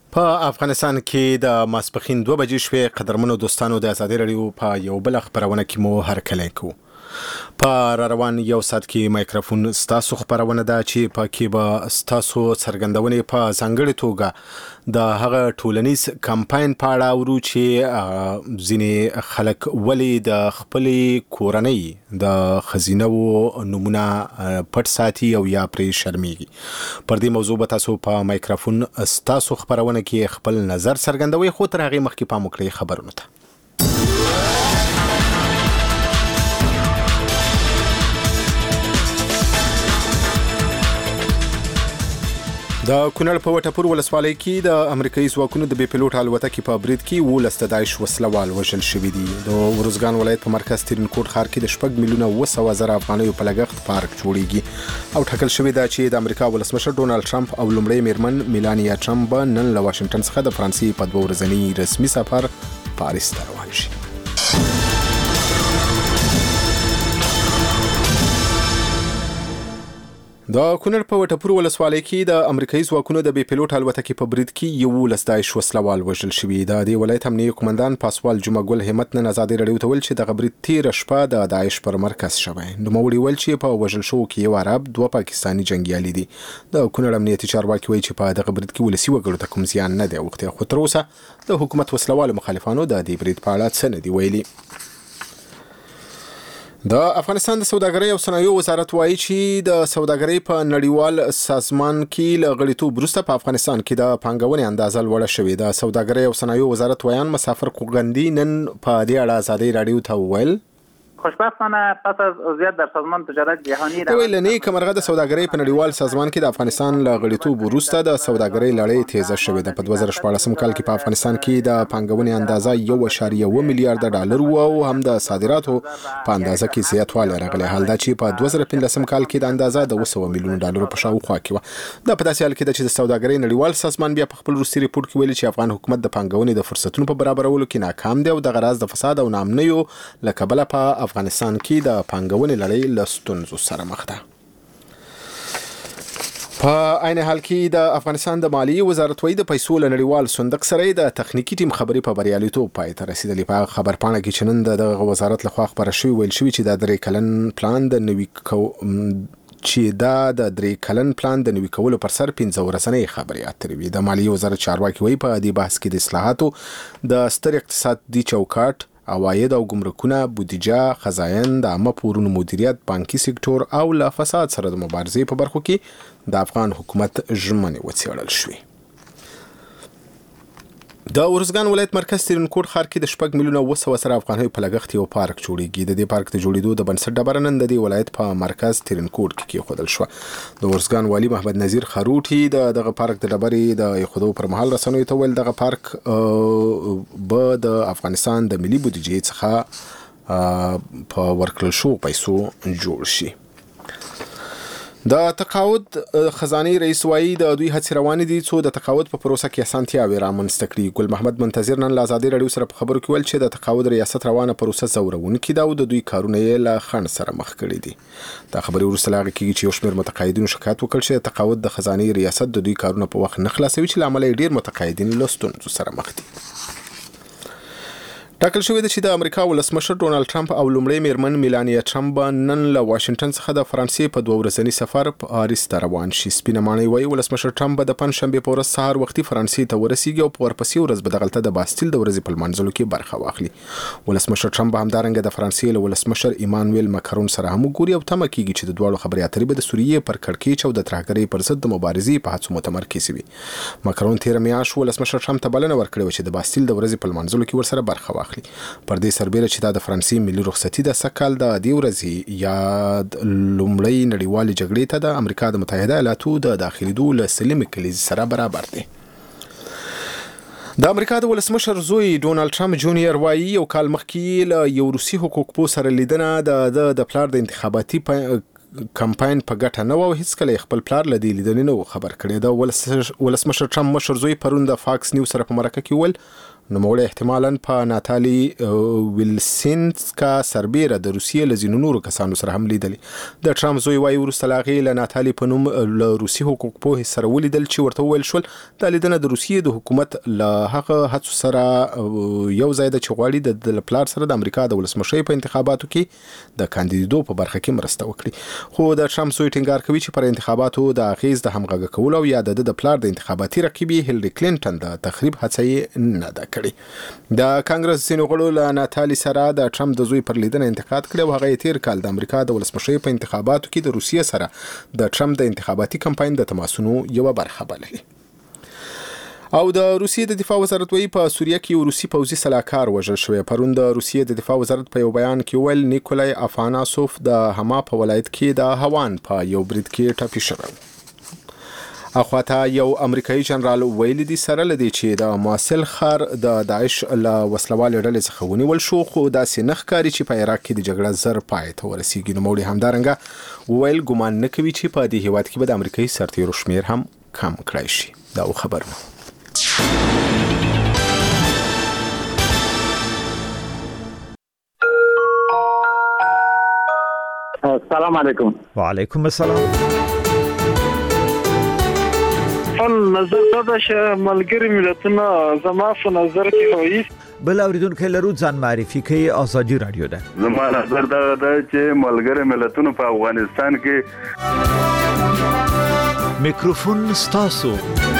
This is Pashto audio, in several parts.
په افغانستان کې د ماسپښین 2 بجې شوې قدرمنو دوستانو د ازادي رادیو په یو بل خبرونه کې مو هرکلی کوو. په روان یو ساعت کې مایکروفون ستاسو خبرونه ده چې په کې به ستاسو څرګندونې په ځانګړې توګه د هغه ټولنیز کمپاین په اړه اورو چې ځینې خلک ولې د خپلې کورنۍ د خزینو نمونه پټ ساتي او یا پرې شرمېږي. پر دې موضوع به تاسو په مایکروفون ستاسو خبرونه کې خپل نظر څرګندوي، خو تر هغې مخکې پام وکړئ خبرونو ته. د کونړ په وټپور ولسوالۍ کې د امریکایي ځواکونو د بې پیلوټ الوتکې په برید کې 19 د داعش وسلوال وژل شوي دي. د ورزګان ولایت په مرکز ترینکوټ ښار کې د 6 میلیونه 700,000 افغانیو په لګښت پارک جوړیږي او ټاکل شوی دا چې د امریکا ولسمشر ډونالد ټرمپ او لومړی میرمن میلانیا ټرمپ نن له واشنگټن څخه د فرانسې په 2 ورځني رسمي سفر پاریس ته روان شي. د کونړ په وټپور ولسوالۍ کې د امریکایي ځواکونو د بې پیلوټ الوتکې په برید کې 19 داعش وسلوال وژل شوي. د دې ولایت امنیه قومندان پاسوال جمعه ګل همت نن ازادي رادیو ته ویل چې د برید تیر شپه د داعش پر مرکز شوی. نوموړي ویل چې په وژل شوو کې یو عرب 2 پاکستاني جنگیالي دي. د کونړ امنیتي چارواکي وایي چې په دغه برید کې ولسي وګړو ته کوم زیان نه دی اوښتی، خو تر اوسه د حکومت وسلوالو مخالفانو د دې برید په اړه څه نه دي ویلي. د افغانستان د سوداګرۍ او صنایعو وزارت وایي چې د سوداګرۍ په نړیوال سازمان کې له غړیتوب وروسته په افغانستان کې د پانګونې اندازه لوړه شوې. د سوداګرۍ او صنایعو وزارت ویان مسافر قوغندي نن په دې اړه ازادي رادیو ته وویل خوشبختانه پس از عضویت در سازمان تجارت جهانی لنی کمرغه د سوداګرۍ په نړیوال سازمان کې د افغانستان له غړیتوب وروسته د سوداګرۍ لړۍ تیزه شوې ده. په 2014 کال کې په افغانستان کې د پانګونې اندازه 1.1 میلیارډ ډالر و او هم د صادراتو په اندازه کې زیاتوالی راغلی، حال دا چې په 2015 کال کې د اندازه د 200 میلیون ډالر په شاوخوا کې و. دا په داسې حال کې ده چې د سوداګرۍ نړیوال سازمان بیا په خپل وروستي ریپورت کې ویلي چې افغان حکومت د پانګونې د فرصتونو په برابرولو کې ناکام دی او د غراض د فساد او ناامنیو له کبله په افغانستان کې د پانګونې لړۍ له ستونزو سره مخ ده. په عین حال کې د افغانستان د مالیې وزارت وایي د پیسو له نړیوال صندوق سره د تخنیکی ټیم خبرې په بریالیتوب پای ته رسیدلې. په خبرپاڼه کې چې نن د وزارت لخوا خبره شوې ویل شوی چې د 3 کلن پلان د نوي کولو پر سر 15 ورځنۍ خبرې اترې وي. د مالیې وزارت چارواکي وایي په دې بحث کې د اصلاحاتو د ستر اقتصادي چوکاټ، عواید او ګمرکونه، بودیجه، خزاین، د عامه پورونو مدیریت، بانکي سکتور او له فساد سره د مبارزې په برخو کې د افغان حکومت ژمنې وڅېړل شوې. د ورزګان ولایت مرکز ترینکوټ ښار کې د 6 میلیونه 700,000 افغانیو په لګښت یو پارک جوړیږي. د دې پارک د جوړېدو د بنسټ ډبره نن د دې ولایت په مرکز ترینکوټ کې کېښودل شوه. د ورزګان والي محمد نذیر خروټي دغه پارک د ډبرې د ایښودو پر مهال رسنیو ته ویل دغه پارک به د افغانستان د ملي بودیجې څخه په ورکړل شوو پیسو جوړ شي. د تقاعد خزانه رئیس وایي د دوی هڅې روانې دي څو د تقاعد په پروسه کې اسانتیاوې رامنځته کړي. ګل محمد منتظر نن له ازادي رادیو سره په خبرو کې ویل چې د تقاعد ریاست روانه پروسه زورونکې ده او د دوی کارونه یې له خنډ سره مخ کړي دي. دا خبرې وروسته له هغې کېږي چې یو شمېر متقاعدینو شکایت وکړ چې د تقاعد د خزانې ریاست د دوی کارونه په وخت نه خلاصوي چې له امله یې ډېر متقاعدین له ستونزو سره مخ دي. ټاکل شوی ده چې د امریکا ولسمشر ډونالد ټرمپ او لومړی میرمن میلانیا ټرمپ نن له واشنگټن څخه د فرانسې په 2 ورځني سفر پاریس ته روان شي. سپینه ماڼۍ وایي ولسمشر ټرمپ به د پنځشنبې په ورځ سهار وختي فرانسې ته ورسیږي او په ورپسې ورځ به دغلته د باستیل د ورځې په لمانځلو کې برخه واخلي. ولسمشر ټرمپ به همدارنګه د فرانسې له ولسمشر ایمانویل ماکرون سره هم وګوري او تمه کېږي چې د دواړو خبرې اترې به د سوریې پر کړکېچ او د ترهګرۍ پر ضد د مبارزې په هڅو متمرکز وي. ماکرون تېره میاشت ولسمشر ټرمپ ته بلنه ورکړې وه چې د باستیل د ورځې په لمانځلو کې ورسره برخه واخلي. پر سربیره چې دا د فرانسې ملي رخصتي د سکهال د دې ورځې یا لومړۍ نړیوالې جګړې ته د امریکا د متحده ایالاتو د داخلېدو له سلمې کلیزې سره برابر دی. د امریکا د ولسمشر زوی ډونالد ټرمپ جونیئر وایي یو کال مخکې له یو روسي حقوقپوه سره لیدنه د پلار د انتخاباتي کمپاین په ګټه نه و، هیڅ کله خپل پلار لدی لیدل نه خبر کړی دا. ولسمشر ټرمپ مشر زوی پرون د فاکس نیوز سره په مرکه کې ول نو موږ احتمالاً په ناتالي ویلسینسکا سربیره د روسیې لزینو نورو کسانو سره هم لیدلی. د ټرمپ زوی وايي وروسته لاغي له ناتالي په نوم له روسي حقوق په سره ولیدل چې ورته ویل شول د لیدنه د روسیې د حکومت له هغه هڅو سره یو ځای د چغواړي د پلار سره د امریکا د ولسمشر په انتخاباتو کې د کاندیدو په برخه کې مرسته وکړي. خو د ټرمپ زوی ټینګار کوي چې پر انتخاباتو د اغیز د همغږي کولو یا د پلار د انتخاباتي رقیبي هیلری کلینټن د تخریب هڅه نه ده. د کانګرس ځینو غړو له ناتالي سره د ټرمپ د زوی پر لیدنه انتقاد کړی او هغه تیر کال د امریکا د ولسمشر په انتخاباتو کې د روسیې سره د ټرمپ د انتخاباتي کمپاین د تماسونو یو برخه بللې. او د روسیې د دفاع وزارت وایي په سوریه کې یو روسي پوځي سلاکار وژل شوی. پرون د روسیې د دفاع وزارت په یو بیان کې ویل نیکولای افاناسوف د هما په ولایت کې د هوان په یو برید کې ټپي شوی. اخواته یو امریکایي جنرال ویلي دي سره لدی چې د موصل خار د داعش له وسلوال ډلې څخه ونیول شو، خو داسې نه ښکاري چې په عراق کې د جګړه زر پای ته ورسیږي. نو موږ همدارنګه ویل ګمان نه کوي چې په دې هیواد کې به د امریکایي سرتیرو شمیر هم کم کړای شي. دا خبرونه. السلام علیکم. وعلیکم السلام. نظر دا چې ملګری ملتونه زما په نظر کې وایي بل اوریدونکو لرو ځان معرفي کوي. آزادي رادیو ده. زما نظر دا چې ملګری ملتونه په افغانستان کې میکروفون ستاسو.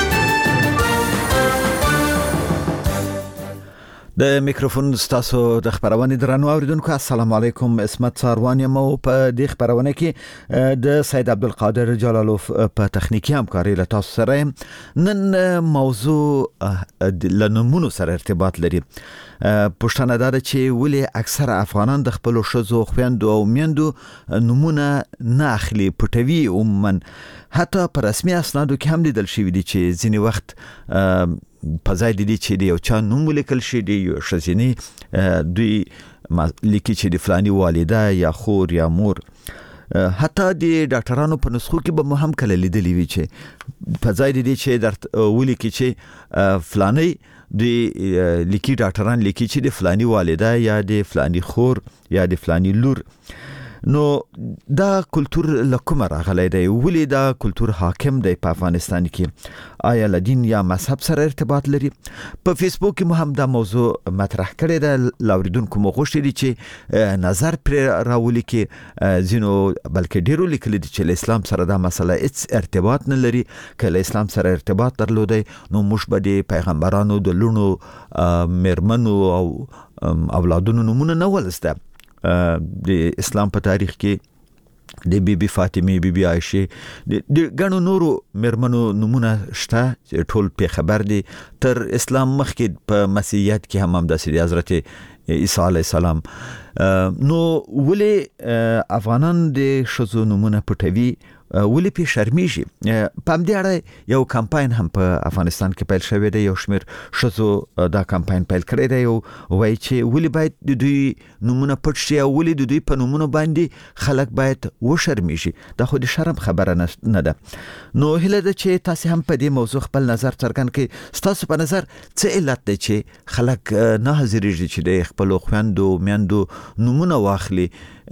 د میکروفون ستاسو د خبرونه درنو اوریدونکو السلام علیکم. اسمت ساروان یم او په دې خبرونه کې د سید عبدالقادر جلالوف په تخنیکی همکاري له تاسو سره. نن موضوع لنمونو سره ارتباط لري. پښتنه دا چې ولې اکثر افغانان د خپل شذو خويندو او میندو نمونه نه اخلي پټوي عموما حتی پر رسمي اسنادو کې هم لیدل شوی دي چې ځینی وخت په ځای دي چې یو چا نوم ولیکل شي دی یو شزینی دوی لیکي چې د فلاني والده یا خور یا مور حتی د ډاکټرانو په نسخو کې به هم کله لیدلی وي چې په ځای دي چې در ولیکي چې فلاني د لیکي ډاکټران لیکي چې د فلاني والده یا د فلاني خور یا د فلاني لور. نو دا کلچر لکوم راغلی دی؟ ولی دا کلچر حاکم دی په افغانستان کې؟ آیا لدین یا مذهب سره ارتباط لري؟ په فیسبوک کې مو هم دا موضوع مطرح کړی دی. لاوریدونکو مو غوښتي دي چې نظر پر راولي کې زینو بلکې ډیرو لیکلي دي چې اسلام سره دا مسله هیڅ ارتباط نه لري. کله اسلام سره ارتباط درلودي نو موږ به د پیغمبرانو د لونو مرمنو او اولادونو نمونه نه ولسته. د اسلام په تاریخ کې د بیبي فاطمه، بیبي عائشه، د غنو نورو مرمنو نمونه شته چې ټول په خبر دي. تر اسلام مخکې په مسیحیت کې هم د حضرت عیسی علیه السلام. نو ولې افغانان د شذو نمونه پټوي؟ ولې په شرمېږي؟ په دې اړه یو کمپاین هم په افغانستان کې پیل شوی دی. یو شمیر شذو دا کمپاین پیل کړی دی او وایي چې ولې باید د دوی نمونه پټ شي او ولې د دوی په نمونه باندې خلک باید وشرمېږي. دا خو د شرم خبره نه ده. نو هله ده چې تاسو هم په دې موضوع خپل نظر څرګند کړئ. تاسو په نظر څه علت دی چې خلک نه حاضرېږي چې د خپل خويندو میندو نمونه واخلي؟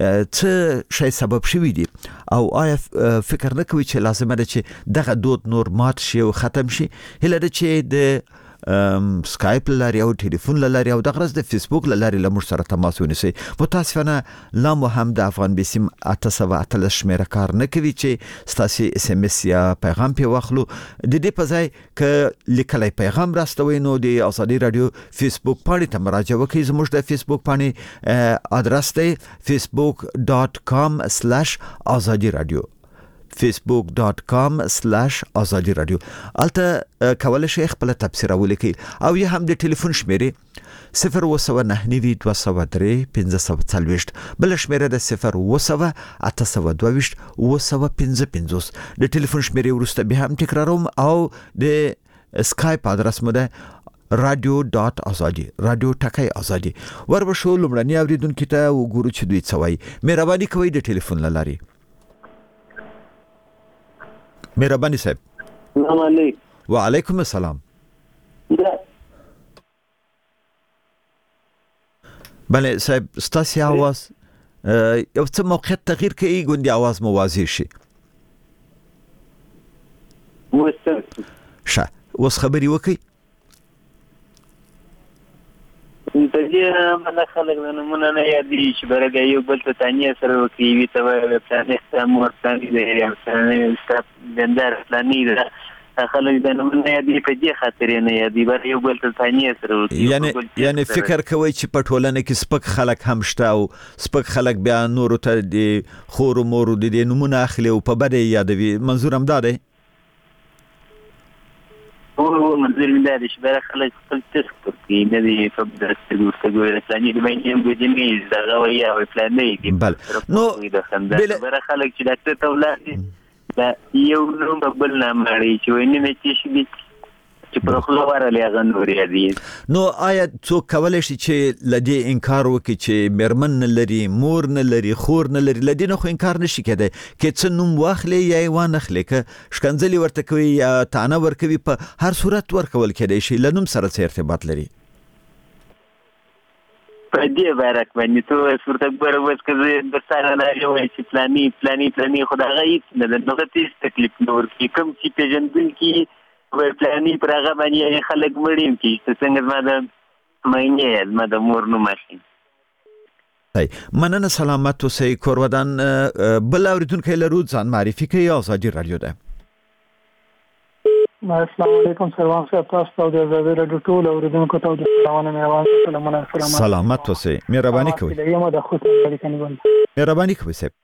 څه شی سبب شوی دی؟ او آیا فکر نه کوي چې لازمه ده چې دغه دود نور مات شي او ختم شي؟ هله ده چې د سکایپ لاري او ټلیفون لاري او دغه د فیسبوک لاري لمر سره تماس ونیسي. متاسفانه لا مو هم د افغان بیسیم 883 شمیره کار نه کوي چې ستاسو اس ام اس یا پیغام په واخلو. د دې په ځای ک لیکلای پیغام راستوي نو د آزادي رادیو فیسبوک باندې ته مراجعه وکړئ. زموږ د فیسبوک باندې ادرس دی facebook.com/azadi radio facebook.com/azadi radio. الته کولای شئ خپل تبصره ولیکئ او یا هم د ټلیفون شمیرې 029923540 بل شمیره د 080822555 د ټلیفون شمیرې ورسته به هم تکراروم او د اسکایپ ادرس مو ده radio.azadi radio ټکای ازادي. وربشو لمړنی اوریدونکو ته وګورو چې دوی څه وایي. مهرباني کوئ د ټلیفون لاري. مهرباني صاحب. السلام علیکم. وعلیکم السلام. بله صاحب ستاسو आवाज یو څه موقعیت تغییر کوي ګوندې आवाज مو واضح شي. ښه اوس خبرې وکړئ. د دې باندې خلک د نمونه نه یادي چې برګ یو بل ته تانیه سره وکړي وي ته پلان استعمار پلان دی یا پلان بندر پلان دی خلک د نمونه یادي په دې خاطر نه یادي بر یو بل ته تانیه سره وکړي. یعنی فکر کوي چې په ټولنه کې سپک خلک هم شته او سپک خلک بیا نور ته د خور مور د نمونه اخلي او په بده یادوي. منظور هم دا دی. منظور مې دا دی چې بر خلک خپل تسک کوي نه دی په درسته ګورته پلان دی باندې هم ګوډینې دا غویا او پلان دی. بل نو بر خلک چې ډاکټر ته ولاړ دا یو نوم بل نه مړی چې ویني نه چې په خپل ورلې غنوري دي. نو آیا څوک کولای شي چې لدی انکار وکړي چې مرمن نه لري مور نه لري خور نه لري لدی نه خو انکار نشي کېدای کې څه نوم واخلي یا وانه خلې ک شکنځلي ورته کوي یا تانه ورکوي په هر صورت ورکول کېدای شي لنوم سره څه ارتباط لري. په دې بارک باندې ته صورت اکبر وځ کزه د سره نه یو چې پلاني خدای غیب نه د نوغه تیس تکلیف نور کی کوم چې پیژندل کی پلاني پرغه باندې خلک مړیم کی څنګه ما د مینه ما د مور نو ماشین. مننه سلامت اوسئ کورودان. بل اوریدونکو لرو ځان معرفي کوي ازادي رادیو ده. السلام علیکم سلام صاحب تاسو د ازادي رادیو ټول اوریدونکو ته د سلامونه مهرباني سلامونه سلامت اوسئ مهرباني کوئ. یم د خصوصي اړیکې نیول مهرباني کوئ صاحب.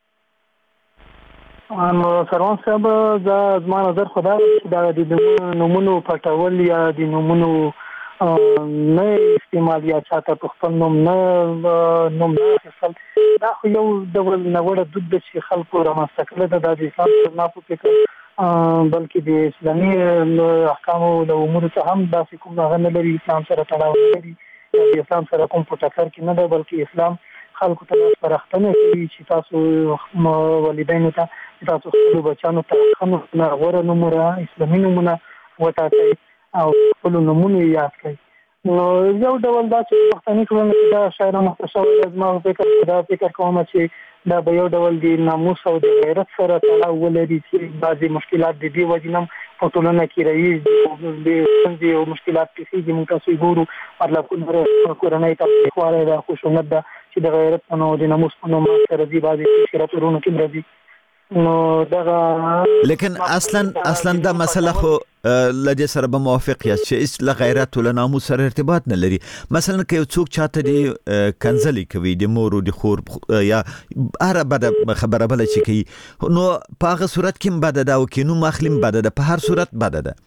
سروان صاحب زما نظر خدا چې دا د نومونو پټول یا د نومونو نه استعمال یا چاته په خپل نوم نه اخیستل دا خو یو ډول نوړه دود د چې خلکو رامنځته کړل د اسلام نه په فکر بلکې د اسلامي احکامو له امور څخه هم داسې کوم هغه نه لري اسلام سره تړاو لري د اسلام سره کوم په ټکر کې نه ده بلکې اسلام خلکو ته سپارښتنه کوي چې تاسو والدینو ته تاسو خپل بچانو ته خنو غوړه نمونه اسلامي نمونه وټاکئ او خپل نمونه یاد کړئ. نو یو ډول دا چې پښتني ټولنه دا شاعر مختصر زما فکر کوم چې دا به یو ډول د ناموس او د غیرت سره تړاو ولري چې بعضي مشکلات د دې وجنم په ټولنه کې راځي د څنګه او مشکلات کې موږ تاسو ګورو مطلب کورنۍ ته خواره ده خشونت ده چې د غیرت او د ناموس په نوم سره دي بعضي شرطونه کې راځي. نو دا لیکن اصلا دا مسله خو لدې سره به موافق یاست چې اس له غیرت او ناموس سره ارتباط نه لري. مثلا که یو څوک چاته دی کنځلي کوي د مور او د خور یا هر بده خبره بل چې کوي نو په هغه صورت کې بده دا او کې نو مخلم بده ده په هر صورت بده ده.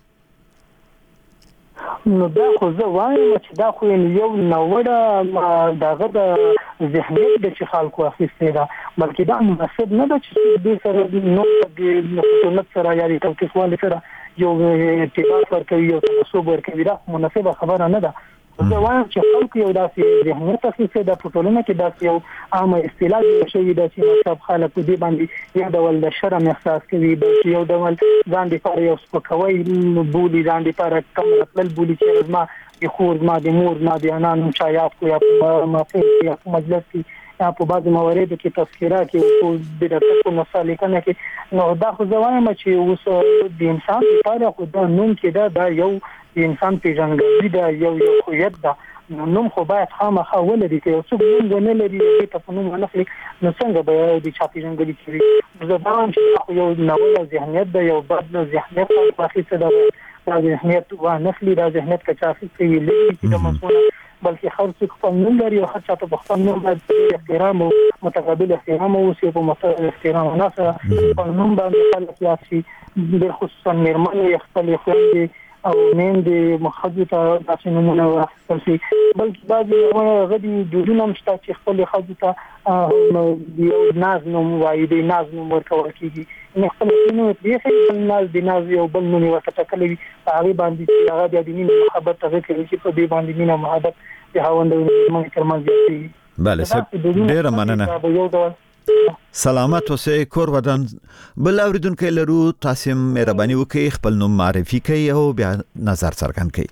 نو دا خو زه وایم چې دا خو یو نوړه دغه د ذهنیت د چې خلکو اخیستې ده بلکې دا مناسب نه ده چې د سره نو د سنت سره یا د توقیفوالي سره یو ارتباط ورکوي یو تناسب ورکوي دا مناسبه خبره نه ده. زه وایم چې خلکو یو داسې ذهنیت اخیستې ده په ټولنه کې داسې یو عامه اصطلاح جوړه شوې ده چې مطلب خلک په دې باندې یو ډول د شرم احساس کوي بلکې یو ډول ځان دپاره یو سپکوی بولي ځان دپاره کم راتلل بولي چې زما د خور زما د مور زما د انا نوم چا یاد کړو یا په محفل کې یا په مجلس کې یا په بعضې مواردو کې تذکره کې د ډاکټر په نسخه لیکنه کې. نو دا خو زه وایم چې اوس د انسان لپاره خو دا نوم چې دا یو د انسان پیژندګلوي ده یو هویت ده. نوم خو باید خامخا ولري که یو څوک نوم ونه لري دې ته په نوم ونه خلي نو څنګه به د چا پیژندګلوي کوي. زه دا وایم چې خو یو نوی ذهنیت ده یو بد ذهنیت اخیسته ده دا ذهنیت ونه خلي دا ذهنیت که چا اخیسته وي لري چې د مسؤله بلکې هر څوک خپل نوم لري او هر چا ته په خپل نوم باید احترام او متقابل احترام اوسي په متقابل احترام نه سره خپل نوم باندې خلک یاد شي خصوصا مېرمنې خپل خویندې او میندې مخدو ته داسې نومونه واخیستل شي بلکې بعضې غدي دودونه هم شته چې خپلې ښځو ته یو ناز نوم وایي د ناز نوم ورکول کېږي نو خپل نوم پرېښي بل ناز د ناز یو بل نوم یې ورته ټاکلی وي په هغې باندې چې هغه بیا د مینې محبت هغه کوي چې په دې باندې مینه محبت د خاوند او مېرمنې ترمنځ زیاتېږي. بله صاحب ډېره مننه. سلامت اوسې کور ودان. بل اوریدونکو لرو تاسو مهرباني وکړئ خپل نوم معرفي کړئ او بیا نظر څرګند کړئ.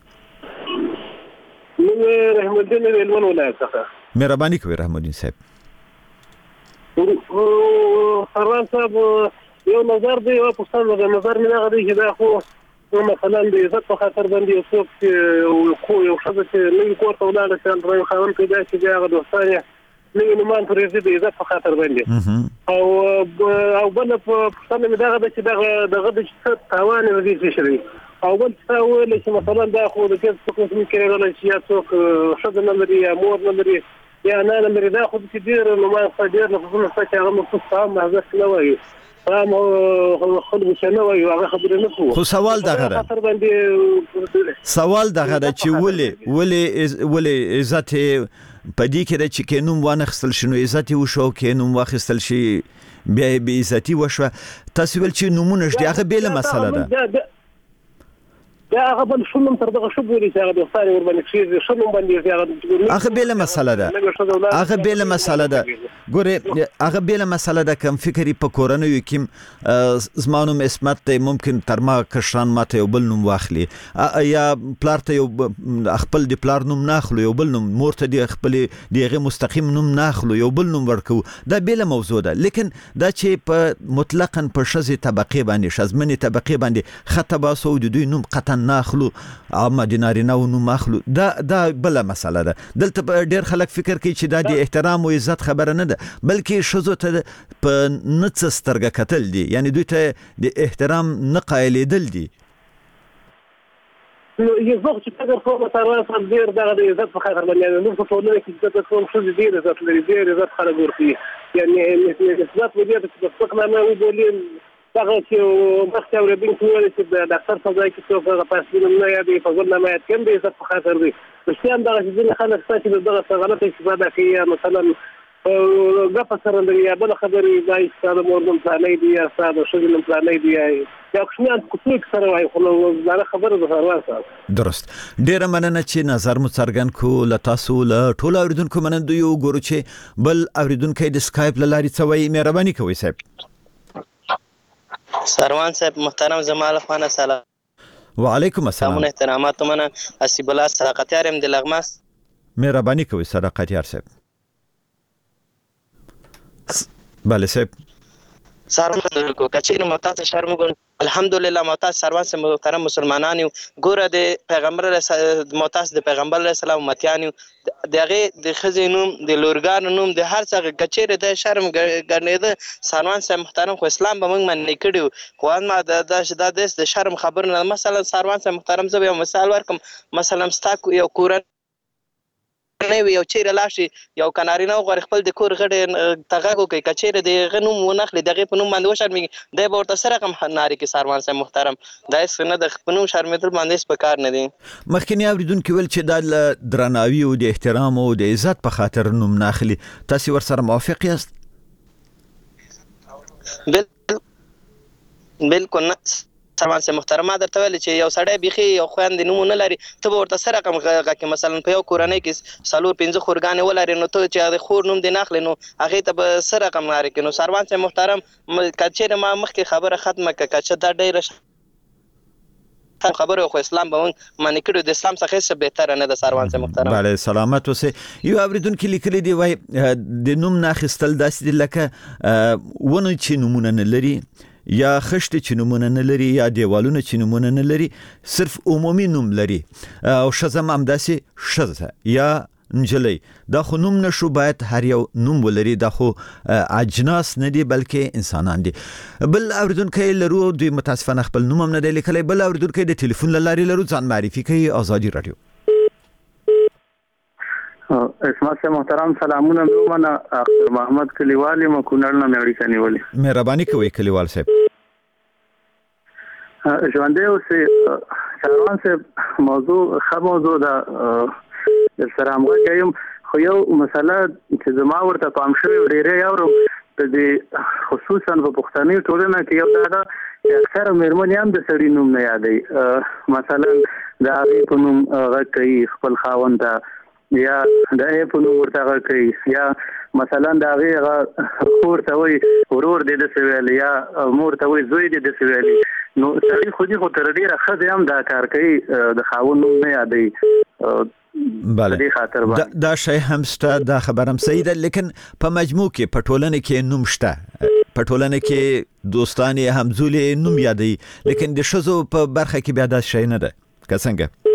رحم الدین الون ولایت څخه. مهرباني کوئ رحم الدین صاحب. سروان صاحب یو نظر دی او پښتون د نظر نه غوډي چې دا خو مثلا د عزت په خاطر باندې یو څوک خو یو خبره چې نه کور ته ولاړ شي نو خاون پیدا شي دا هغه دوستانه نه نومان پر دې د عزت په خاطر باندې او بل په پښتون مې دا غوډي چې دغه د تاوان ورزي شي او بل څه ویل چې مثلا دا خو د کس په کوم کې راغلی چې یا څوک شد نه لري یا مور نه لري یا نه لري دا خو چې ډیر نو ما ډیر نه فهمه چې هغه مستقام مهزه نه وایي فهم خلک څنګه وایي هغه خبره نه کوي. خو سوال دغه ده چې ولې عزت پدې کې چې کینوم وانه خپل شنو عزت وشو کینوم واخستل شي بیا به عزتي وشو تاسو ول چې نمونه دې هغه بیل مسله ده دا هغه بل شنو تر دغه شو ویل چې هغه د ثاني ور باندې شي شنو باندې هغه بیل مسله ده ګوره هغه بیل مسله ده کوم فکرې په کورنۍ کې زمانو اسمت ته ممکن ترما کشران ماته یو بل نوم واخلي یا پلار ته یو خپل د پلار نوم ناخلو یو بل نوم مور ته د خپل دغه مستقیم نوم ناخلو یو بل نوم ورکو دا بیل موضوع ده. لیکن دا چې په مطلقاً په شذ طبقه باندې شذمنې طبقه باندې خطبه سعودي دوی نوم قطن ناخلو اما دیناري نو نوم اخلو دا بل مسله ده. دلته ډیر خلک فکر کوي چې دا د احترام او عزت خبره نه ده بلکې شذو ته په نڅ سترګه کتل دي یعنی دوی ته د احترام نه قایلیدل دي. نو یو څه چې څنګه خو مثلا ډیر دغه د عزت په خاطر باندې نو په ټولنه کې چې تاسو څو ډیر عزت لري ډیر عزت خلک ورته یعنی نسبت ودی د څه نه وبولین هغه چې مخکې اوریدل کېږي چې د ډاکټر په ځای کې څوک هغه پاسپورت نه یادې په ګل نه مات کوم د عزت په خاطر دی چې هم دغه چې خلک چې دغه غلطه استفاده کوي مثلا غف سره لري یا بل خبرې دای ستاسو مورګم پلانې دی یا ستاسو شګلم پلانې دی یا کومه کوڅه سره وای خو دا خبره ده ورسره درست. ډیره مننه چې نظر مو څرګند کو لتاسو له ټول اوریدونکو مننه یو ګورو چې بل اوریدونکو د اسکایپ لاري څوي مهرباني کوي صاحب. سروان صاحب محترم زمال خانه سلام وعلیکم السلام احترامات منه حسیب الله صداقتیار ام د لغماس مهرباني کوي صداقتیار صاحب. بله صاحب سروان کو کچیر معتاد شرم ګل الحمدلله معتاد سروان سے محترم مسلمانان ګوره د پیغمبر معتاد د پیغمبر علیه السلام امتیان دغه د خزینوم د لورګان نوم د هر څه کچیر د شرم ګرنیده سروان سے محترم خو اسلام به موږ منې کړو خو ما د شرم خبر نه مثلا سروان سے محترم زه یو مثال ورکم مثلا ستا یو کورن نه یو چیرې لاشي یو کنارینه غوړ خپل د کور غړي تغاګو کوي کچېره د غنوم ونخلي دغه په نوم باندې وشرمي د ورته سره کوم ناری کې سروان صاحب محترم دا څنګه د خپلو شرمېدل باندې سپکار نه دي. مخکینی اوریدونکو ویل چې د درناوي او د احترام او د عزت په خاطر نوم ناخلي تاسو ورسره موافق یاست؟ بالکل سروان سے محترم درته ویل چې یو سړی بيخي یو خويند نمونه لري ته ورته سره کوم غږی مثلا په یو کورنۍ کې سالور 15 خورګانې ولري نو ته چې د خور نوم دی ناخلی نو هغه ته به سره کوم لري کې نو سروان سے محترم کچې ما مخکې خبره ختمه کچې دا ډیره خبره خو اسلام به معنی کړو د اسلام څخه څه بهتر نه د سروان سے محترم. بله سلامت اوسه. یو اوریدونکو لیکلي دی وای د نوم ناخستل داسې لکه ونه چې نمونه نه لري یا خشت چې نمونه نه لري یا دیوالونه چې نمونه نه لري صرف عمومي نوم لري او شزم هم داسې شزه یا نجلي دا خو نوم نشو باید هر یو نوم ولري دا خو اجناس نه دي بلکې انسانان دي. بل اوریدونکو لرو دوی متاسفانه خپل نوم هم نه دی لیکلی بل اوریدونکو د ټلیفون لاري لرو ځان معرفي کوي آزادي رادیو. اسمت سے محترم سلامونه مومن اختر محمد کلیوالی مکونړ نه مېړی کنيولي مهرباني کوي کلیوال صاحب. ژوندې اوسې سروان سے موضوع دا سره موږ خو یو مسله چې زما ورته پام شوی ډیره یو د خصوصا په پښتني ټولنه کې یو دا چې اکثر مېرمنې هم د سړي نوم نه یادوي مثلا د هغې په نوم غږ کوي خپل خاوند ته یا د اپ نو ورته کوي یا مثلا دا غیغه خور ته وي ورور دې د سویل یا مور ته وي زوی دې د سویل نو سړي خو دې خو تر ډیره خځه هم دا کار کوي د خاوند نه یادې بله دا شی هم شته دا خبرم صحیح ده لیکن په مجموع کې په ټولنه کې نوم شته په ټولنه کې دوستان همزولې نوم یادي لیکن د شزو په برخه کې بیا دا شی نه ده که څنګه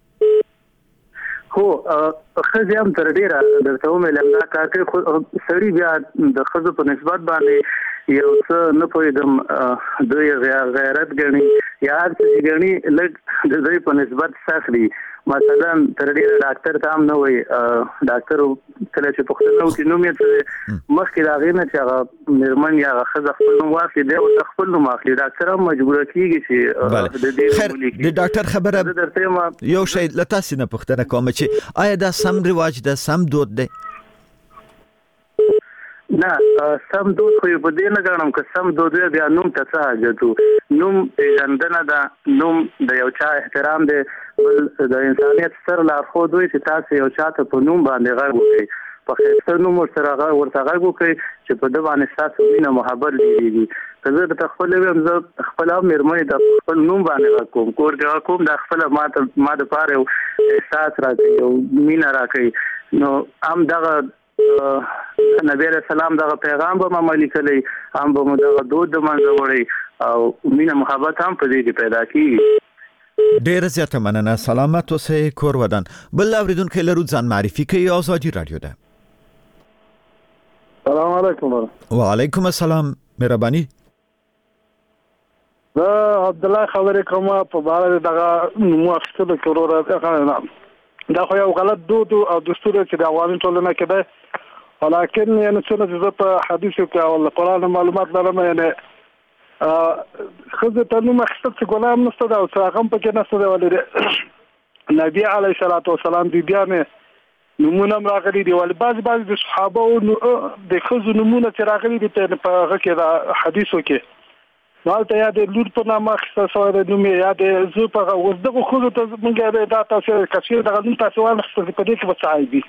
خو خځه هم تر ډیره درته ومه لمدا کار کوي سړي بیا د خځو په نسبت باندې یو څه نه پوهیدم دوی غیرت غني یا څه غني لږ د دوی په نسبت سخري مثلا تر ډیره ډاکټر ته هم نه وي ډاکټر کله چې پوښتنه وکړي نو مې مخکې دا غینه چې هغه مرمن یا خځه خپل نوم واخلي دی او خپل نوم اخلي ډاکټر هم مجبور کیږي چې د دې د ډاکټر خبره یو شی لتاسې نه پوښتنه کوم چې آیا دا سم رواج ده سم دود ده نه سم دود خو په دې نه غواړم که سم دود بیا نوم ته څه حاجت نوم پیژندنه ده نوم د یو چا احترام دی بل د انسانیت سره لارښود وي چې تاسو یو چا ته په نوم باندې غږ وکړئ په خیر نوم ورته غږ وکړئ چې په دې باندې تاسو مینه محبت لري که زه د خپل ویم زه خپل مېرمنې د خپل نوم باندې غږ کوم کور کې کوم د خپل ما د پاره احساس راځي او مینه راکړي نو هم دغه نبی علیہ السلام دغه پیغام به عملي کړي هم به دغه دود د منځ وړي او مینه محبت هم په دې کې پیدا کیږي ډیر زیاته مننه سلامت اوسئ کور ودان بل اوریدونکو لرو ځان معرفي کوي آزادي رادیو ده السلام علیکم وعلیکم السلام مهرباني دا عبد الله خبرې کومه په اړه دغه مو اخستلو کورو دا خو یو غلط دود او دستور چې د عوامي ټولنه کې ده ولکن یعنی څنګه چې په حدیثو کې او قرآن معلومات لرم یعنی خزه ته نو مخصوص چې ګلام نشته دا او څنګه په کې نشته دا ولې نبی علیه الصلاۃ والسلام دی بیا نه نمونه راغلي دی ول بعض د صحابه او د خزو نمونه چې راغلي دي په هغه کې دا حدیثو کې مالته یاد لور په نامه خصوصا د نوم یاد زو په وزدغه خو ته مونږه دا تاسو کثیر دغه نوم تاسو ونه خصوصا په دې کې وڅایبي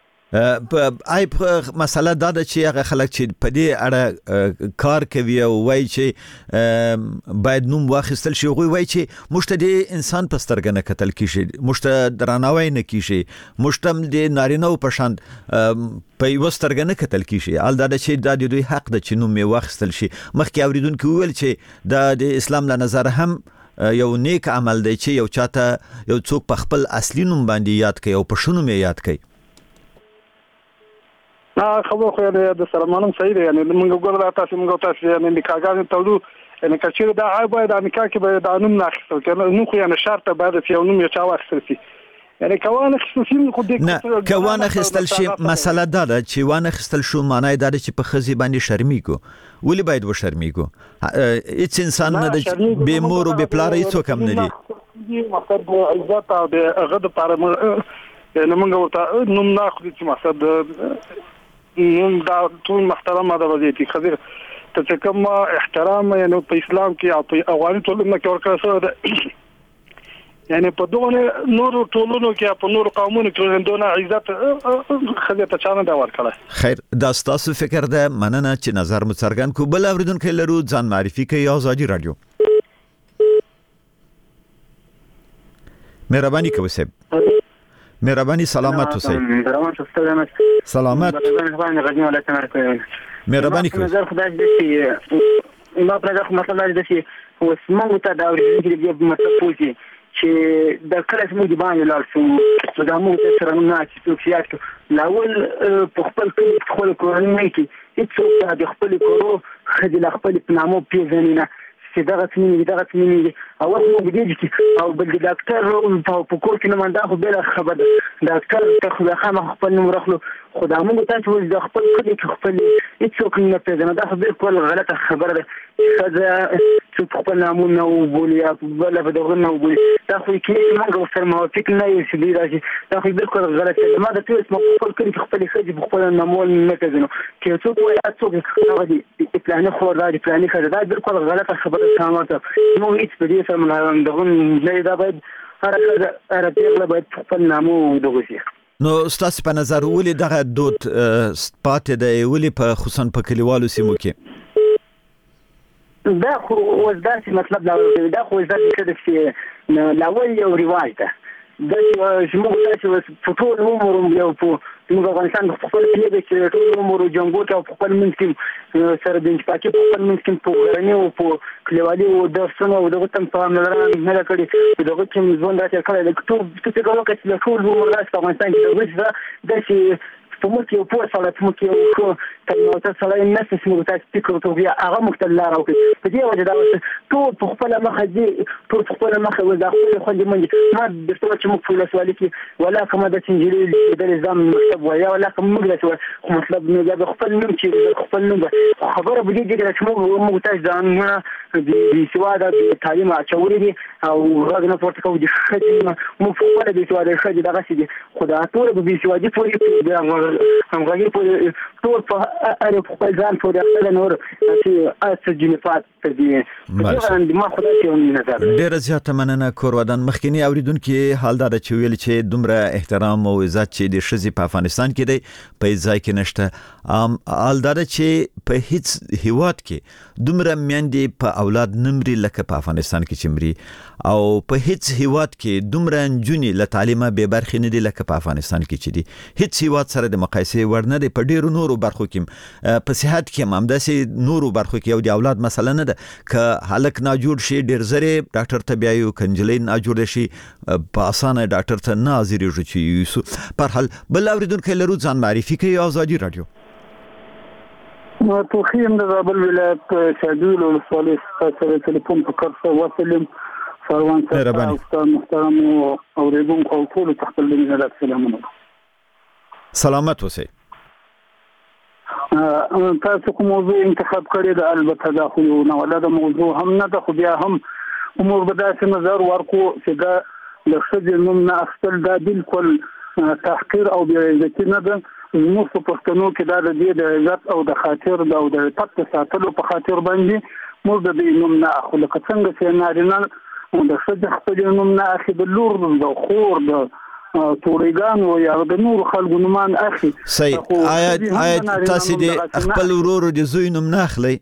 مسله دا ده چې هغه خلک چې په دې اړه کار کوي او وایي چې باید نوم واخیستل شي غوي وایي چې مشته د انسان په سترګه نه کتل کیږي مشته درناوی نه کیږي مشته د نارینه په شان په یو سترګه نه کتل کیږي ال دا چې د دوی حق ده چې نوم واخیستل شي مخکې اوریدونکو ویل چې د اسلام له نظر هم یو نیک عمل دی چې یو چاته یو څوک په خپل اصلي نوم باندې یاد کوي او په شنو می یاد کوي خبر خو د سلامانم صحیح دی یعنی موږ ګورل تاسو یعنی نکاحګان تولو یعنی کچې دا باید د نکاح کې باید د نوم ناخستل کنه نو خو یعنی شرط باید چې یو نوم یو چا واخستل شي یعنی کوان خصوصي خو دې نه کوان خستل شي مسله دا ده چې وانه خستل شو معنی دا چې په خزي باندې شرمېګو ولی باید و شرمېګو هیڅ انسان نه د به مور او به پلار هیڅ کم نه دي مقصد عزت او د غد پر یعنی موږ ورته نوم ناخذ چې مقصد نوم دا ټول محترمه ده وځي خزر ته کوم احترام یعنی په اسلام کې او په افغاني ټولنه کې ورکړل شوی ده یعنی په دغه نور ټولونو کې په نور قومونو کې دونه عزت خزر ته چانه دا ورکړه خیر دا تاسو فکر ده مننه چې نظر مو څرګند کو بل اوریدونکو لرو ځان معرفي کوي آزادي رادیو مهرباني کوئ صاحب مهرباني سلامت اوسئ سلامت مهرباني کوئ نظر خدای دې ما پر دغه مطلب لري چې وسمو ته دا ورته دې مطلب پوښي چې د کله چې موږ باندې لار شو دا موږ ته سره نه چې څوک لاول په خپل کورنۍ کې هیڅ د خپل کورو خدي له خپل نامو پیژنې نه چې دغه څنګه او موږ دې چې او بل ډاکټر په کور کې نه مندا خو بل خبر ډاکټر ته خو خامخ خپل نوم راخلو خدای موږ ته چې د خپل کلی کې خپل هیڅوک نه پیژنه دا خو بالکل غلطه خبره ده چې خپل نامونه وبولي یا بل په دغه نه وبولي دا خو کې موږ سره موافق نه یو چې راځي دا خو بالکل غلطه ده ما د ټول خپل کلی کې خپل خځې خپل نامونه نه پیژنو چې څوک وایي څوک هغه دي پلان خو راځي پلان خځه دا بالکل غلطه خبره سمته نو هیڅ په دې سره نه دغه نه دا باید هر پیغله باید خپل نامو دغه شي نو ستاسو په نظر ولې دغه دود پاتې دی ولې په خصوصا په کلیوالو سیمو کې دا خو وزداسي مطلب دا خو وزداسي کده چې لاول یو رواج ده دا چې موږ تاسو په ټول عمر یو په موږ افغانستان په خپل کې د ټول عمر جنگو ته په خپل منځ کې سره د پاکي په خپل منځ کې په غرنی او په کلیوالي او د سنو او دغه تم په نظران نه کړی دغه چې ژوند راځي کړی د ټول څه کومه چې د ټول عمر راځي په افغانستان کې دا چې په موږ یو په سره په موږ یو کله تاسو سره نه څه موږ تاسو فکر ته بیا هغه مختلف راوړي په دې وجه دا ټول په خپل مخه دي ټول په خپل مخه وځي خو دې مونږ ما د څه چې موږ په لاسوالي کې ولا کومه د سنجلي د نظام مکتب ویا ولا کوم موږ له مطلب نه د خپل نوم چې خپل نوم خبره به دې چې موږ تاسو ځان د سواده د تعلیم اچولې دي او راغنه پورته کوو د خدمت موږ په خپل د سواده خدي دغه سي دي خدای ټول به سواده پورې همغږي په ټول په اړه په ځان پورې خپل نور چې اسجنفات دي ما خدای ته نظر ډیر زیاته مننه کورودان مخکینی اوریدونکو حال دا چې ویل چې دومره احترام او عزت چې د شذې په افغانستان کې دی په ځای کې نشته حال دا چې په هیڅ هیواد کې دومره میندې په اولاد نمرې لکه په افغانستان کې چمري او په هیڅ هیواد کې دومره نجونې له تعلیمه به برخې نه دي لکه په افغانستان کې چې دي هیڅ هیواد سره د مقایسې وړ نه دی په ډیرو نورو برخو کې په صحت کې هم داسې نورو برخو کې یو د اولاد مسله نه ده ک هلک نه جوړ شي ډیر زره ډاکټر ته بیايو کنجلین نه جوړ شي په اسانه ډاکټر ته نه حاضرېږي چې په هر بل اوریدونکو لرو ځان معرفي کوي ازادي رادیو توخیم د زابل ولایت شادول ولسوالۍ سره ټلیفون په کارته وسلم سروان صاحب محترم اوریدونکو ټول تخپل مننه سلامونه سلامت اوسئ تاسو کوم موضوع انتخاب کړی د البته دا خو نه ولا د موضوع هم نه د خو بیا هم امور بداسه نظر ورکو چې دا د خځې نوم نه اخستل دا بالکل تحقیر او بیا عزت نه ده موږ په پښتنو کې دا د دې د عزت او د خاطر او د پټ ساتلو په خاطر باندې موږ د دې نوم نه اخلو لکه څنګه چې نارینه د خځې خپل نوم نه اخلي د لور د خور د توريګانو یا د نور خلکو نومان اخلي صحیح آیت تاسو دې خپل ورور د زوی نوم نه اخلي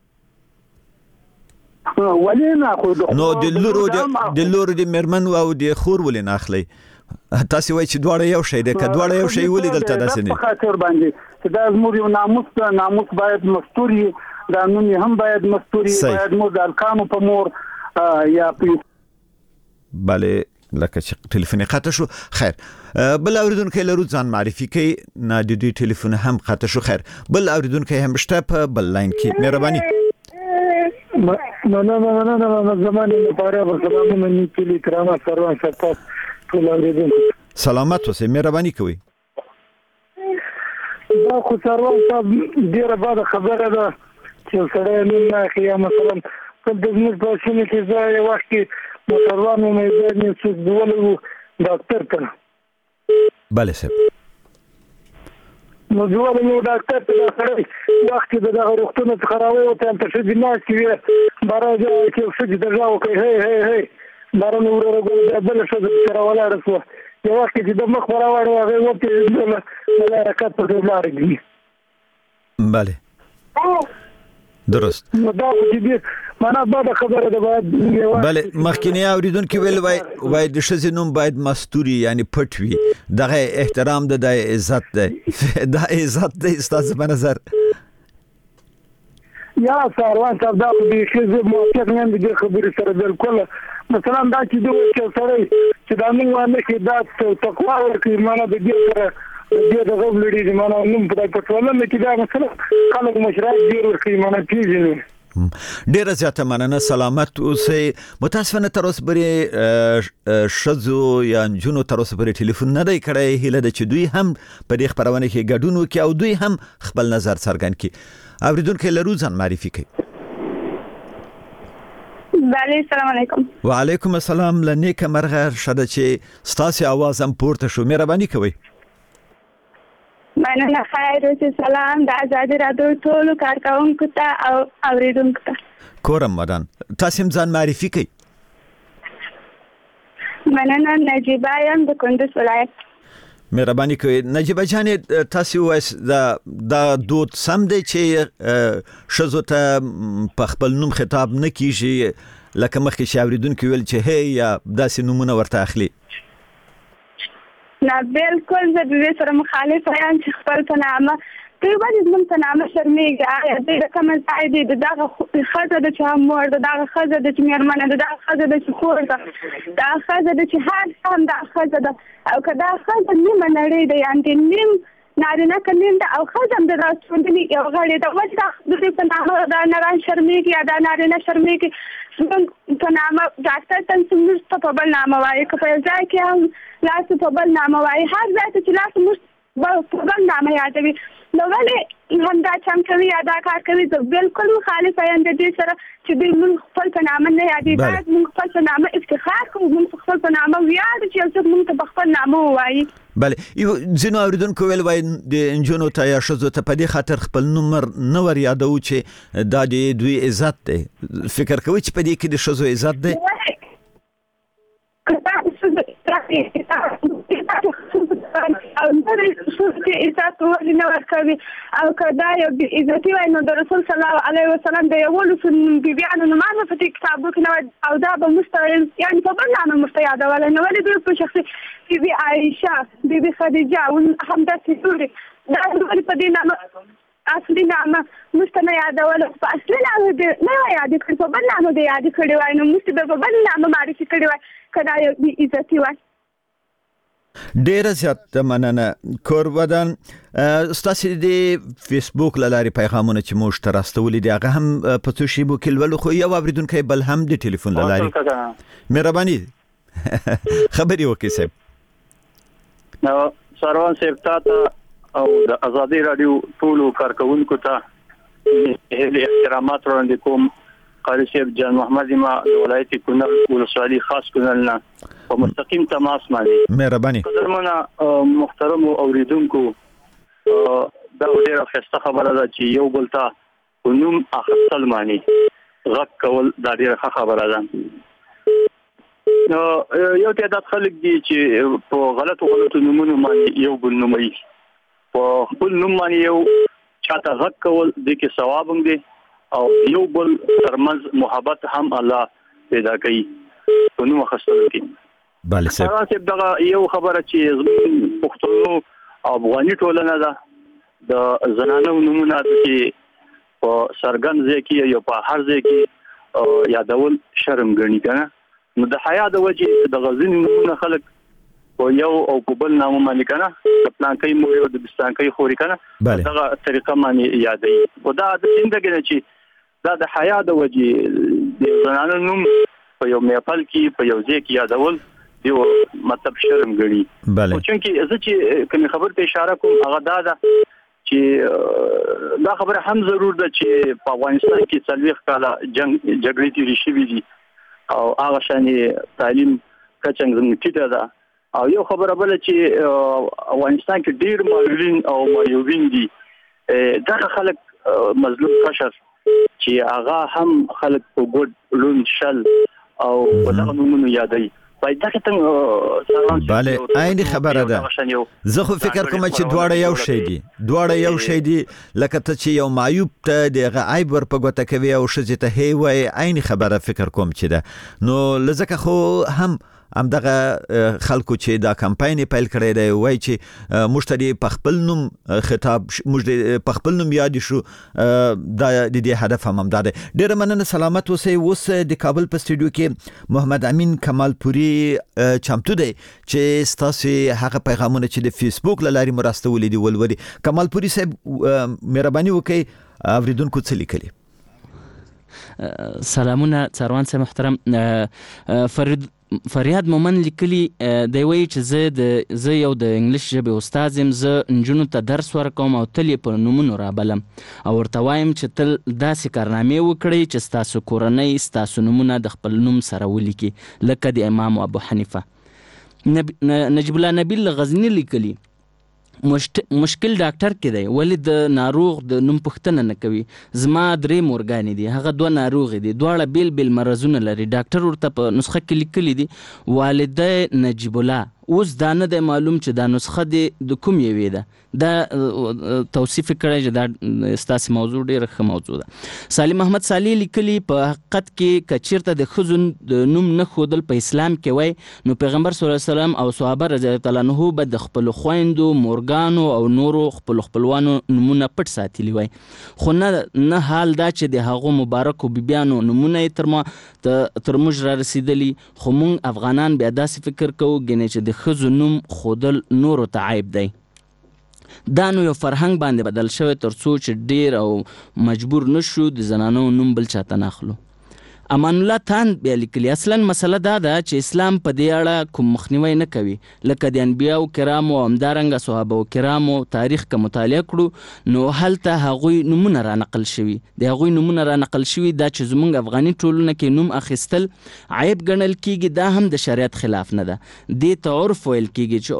ولې نه خو نو د لور د مرمن او د خور ولې نه اخلي تاسو وایي چې دواړه یو شی دی که دواړه یو شی ولې دلته داسې نه په خاطر باندې چې دا زموږ یو ناموس باید مستوري دا نوم هم باید مستوري باید مو د الکانو په مور یا بله لکه چې ټلیفون قطع شو خیر بل اوریدونکو لرو ځان معرفي کوي نه د دې ټلیفون هم قطع شو خیر بل اوریدونکو هم شته په بل لاین کې مهرباني نه زمانه لپاره سلامونه نیکلی کرامه سروان صاحب ټول اوریدونکو سلامت اوسئ مهرباني کوي دا خو سروان صاحب ډیره بده خبره ده چې سره نه خیا مثلا په دې په شنو کې ځای وخت موټروانو مې ځنې څه ډول ډاکټر ته bale صاحب نو ډول نو ډاکټر ته سره وخت د روغتون څخه راووت ته چې د ناس کې بارا چې څه د ځاو کوي هي بارا نو ورغله بل څه د سره ولاړ شو یو وخت چې د مخ راوړو هغه وته د حرکت په لار کې bale درست نو دا چې معنا بعد خبره ده بعد bale مخکینی اوریدونکو ویل وای د شذې نوم باید مستوري یعنی پټ وي دغه احترام د عزت ده دا عزت ده استاد په نظر یا سروان صاحب دا به شذې موافق نه دي خبرې سره بالکل مثلا دا چې دوی چې سره چې دا موږ باندې کې دا تقوا ورکړي معنا د دې سره دې د غوړ لري معنا نوم په پټوله مې کې دا مثلا خلک مشرات ډیر ورکړي معنا پیژني ډیر زیاته مننه سلامت اوسئ متاسفانه تر اوسه پرې شذو یا جنو تر اوسه پرې ټلیفون نه دی کړی هله د چې دوی هم په دې خبرونه کې ګډون وکړي او دوی هم خپل نظر څرګند کړي اوریدونکو لرو ځان معرفي کړي بله السلام علیکم وعلیکم السلام لنیک مرغه شته چې ستاسو आवाज هم پورته شو مهرباني کوئ مننه خیر اوسې سلام د آزادي رادیو ټول کارکونکو ته او اوریدونکو ته کورم مدان تاسو ځان معرفي کړئ مننه نجیبه یم د کندوز ولایت مهرباني کوي. نجیبه جان تاسو وایس دا دود سم دی چې شزو ته په خپل نوم خطاب نه کیږي لکه مخکې چې اوریدونکو ویل چې هي یا داسې نومونه ورته اخلي؟ نه بالکل زه د دې سره مخالفه یم چې خپل په نامه دوی باندې زموږ په نامه شرمېږي. آیا دوی د کومه ځای دی د دغه ښځه ده چې هم مور ده، دغه ښځه ده چې مېرمنه ده، دغه ښځه ده چې خور ده، دغه ښځه ده چې هر څه هم دغه ښځه ده. او که دا ښځه نیمه نړۍ ده یعنې نیم نارینه که نیم ده او ښځه هم د راټولنې یو غړې ده، ولې د دوی په نامه دا نران شرمېږي یا دا نارینه شرمېږي؟ زموږ په نامه ډاکټر ته موږ ته په بل نامه وایي، که په یو ځای کې هم لاس په بل نامه وایي، هر ځای ته چې لاس موږ په بل نامه یادوي. نو ولې همدا چم کوي یا دا کار کوي؟ زه بالکل مخالفه یم د دې سره چې دوی موږ خپل په نامه نه یادوي. باید موږ خپل په نامه افتخار کوو، موږ خپل په نامه ویاړو چې یو څوک موږ ته په خپل نامه ووایي. بله، ځینو اوریدونکو ویل وایي د نجونو ته یا ښځو ته په دې خاطر خپل نوم نه ور یادوو چې دا د دوی عزت دی. فکر کوئ چې په دې کې د ښځو عزت دی؟ او نور څه عزت ولې نه ورکوي؟ او که دا یو بې عزتي وای نو د رسول صلی الله علیه وسلم د یولسو بیبیانو نومونه په دې کتابو کې نه وای او دا به موږ ته یعنې په بل نامه موږ ته یادولی. نو ولې دوی په شخصي بیبي عایشه، بیبي خدیجه همداسې نورې دا ولې په دې نامه اصلي نامه موږ ته نه یادوله؟ په اصلي نامه دې نه وای یادې کړي، په بل نامه دې یادې کړي وای نو موږ ته به په بل نامه معرفي کړي وای که دا یو بې عزتي وای. ډیره زیات مننه. کوربدان ستاسو د فیسبوک له لارې پیغامونه چې موږ ته راستولي دي هغه هم په څو شیبو کې لولو، خو یو اوریدونکی بل هم د ټلیفون له لارې. مهرباني خبرې وکړئ صاحب. سروان صاحب ته او د ازادي رادیو ټولو کارکونکو ته احترامات وړاندې کوم. قاری صاحب جان محمد ما ولایت کونړ ولسوالي خاص کونړ نه په مستقیم تماس باندې مهرباني. قدرمنه محترم اوریدونکو، دا ډیره ښه خبره ده چې یو بل ته نوم اخیستل معنی غږ کول دا ډیره ښه خبره ده. یو تعداد خلک دي چې په غلطو نومونو باندې یو بل نوموي، په خپل نوم باندې یو چاته غږ کول د کې ثواب هم دی او یو بل ترمنځ محبت هم الله پیدا کوي په نوم اخیستل کې. بله صاحب دغه یو خبره چې پښتنو او افغاني ټولنه ده د زنانو نومونه چې په سرګن ځای کې یا په هر ځای کې یادول شرم ګڼي کنه. نو د حیا د وجې د غزنی نومونه خلک په یو او په بل نامه باندې کنه د پلانکۍ مور او د بستانکۍ خوري کنه دغه طریقه باندې یادوي. او دا د څنګه نه چې دا د حیا د وجې د زنانو نوم په یو محفل کې په یو ځای کې یادول یو مطلب شرم ګڼي. بله چونکه زه چې کوم خبر ته اشاره کوم هغه دا ده چې دا خبره هم ضرور ده چې په افغانستان کې 40 کاله جګړې تیرې شوې دي او هغه شانې تعلیم کچنګ زموږ ټیټه ده. او یو خبره بل چې افغانستان کې ډیر معلولین او معیوبین دي، دغه خلک مظلوم قشر چې هغه هم خلک په ګډ لون شل او دغه نومونه یادوي. بله عین خبره ده. زه خو فکر کوم چې دواړه یو شی دي لکه ته چې یو معیوب ته دغه عیب ور په ګوته کوي او ښځې ته هی وایي، عین خبره فکر کوم چې ده. نو لزکه خو هم همدغه خلکو چې دا کمپاین پیل کړی دی وایي چې موږ ته په خپل نوم خطاب موږ په خپل نوم یاد شو، دا د دې هدف هم همدا دی. ډیره مننه، سلامت اوسئ. اوس د کابل په سټوډیو کې محمد امین کمالپوري چمتو دی چې ستاسو هغه پیغامونه چې د فیسبوک له لارې مرستولې دي ولولي. کمالپوري صاحب مهرباني وکړئ اوریدونکو څه لیکلي. سلامونه څاروان صاحب محترم. فریاد مومن لیکلی دی وایي چې زه یو د انګلیش ژبې استاد یم، زه نجونو ته درس ورکوم او تل یې په نومونو رابلم او ورته وایم چې تل داسې کارنامې وکړئ چې ستاسو کورنۍ ستاسو نومونه د خپل نوم سره ولیکي لکه د امام ابو حنیفه. نجیب الله نبیل غزنی لیکلی مشکل ډاکټر کې دی، ولی د ناروغ د نوم پوښتنه نه کوي. زما 3 مورګانې دي، هغه 2 ناروغې دي، دواړه بیل مرزونه لري. ډاکټر ورته په نسخه کې لیکلی دي والده نجیب الله اوس دا نه دی معلوم چې دا نسخه د کوم یوې ده. دا توصیف کړی چې دا ستاسې موضوع ډېره ښه موضوع ده. سالم محمد صالح لیکلي په حقیقت کې که چېرته د ښځو د نوم نه ښودل په اسلام کې وای نو پیغمبر صلی الله علیه وسلم او صحابه رضی الله تعالی عنهم به د خپلو خویندو، مورګانو او نورو خپلوانو نومونه پټ ساتلي وای. خو نه حال دا چې د هغو مبارکو بیبیانو نومونه یې تر موږ را رسېدلي. خو موږ افغانان بیا داسې فکر کوو ګینې چې د ښځو نوم ښودل نورو ته عیب دی. دا نو یو فرهنګ باندې بدل شوی تر څو چې ډیر او مجبور نشو د زنانو نوم بل چاته ناخلو. امان الله تان بیا لیکلي اصلا مسله دا ده چې اسلام په دې اړه کوم مخنیوی نه کوي. لکه د انبیاو کرامو او همدارنګه صحابه کرامو تاریخ که مطالعه کړو نو هلته هغوی نومونه را نقل شوي. د هغوی نومونه را نقل شوي دا چې زموږ افغاني ټولنه کې نوم اخیستل عیب ګڼل کیږي. دا هم د شریعت خلاف نه ده. دې ته عرف ویل کیږي چې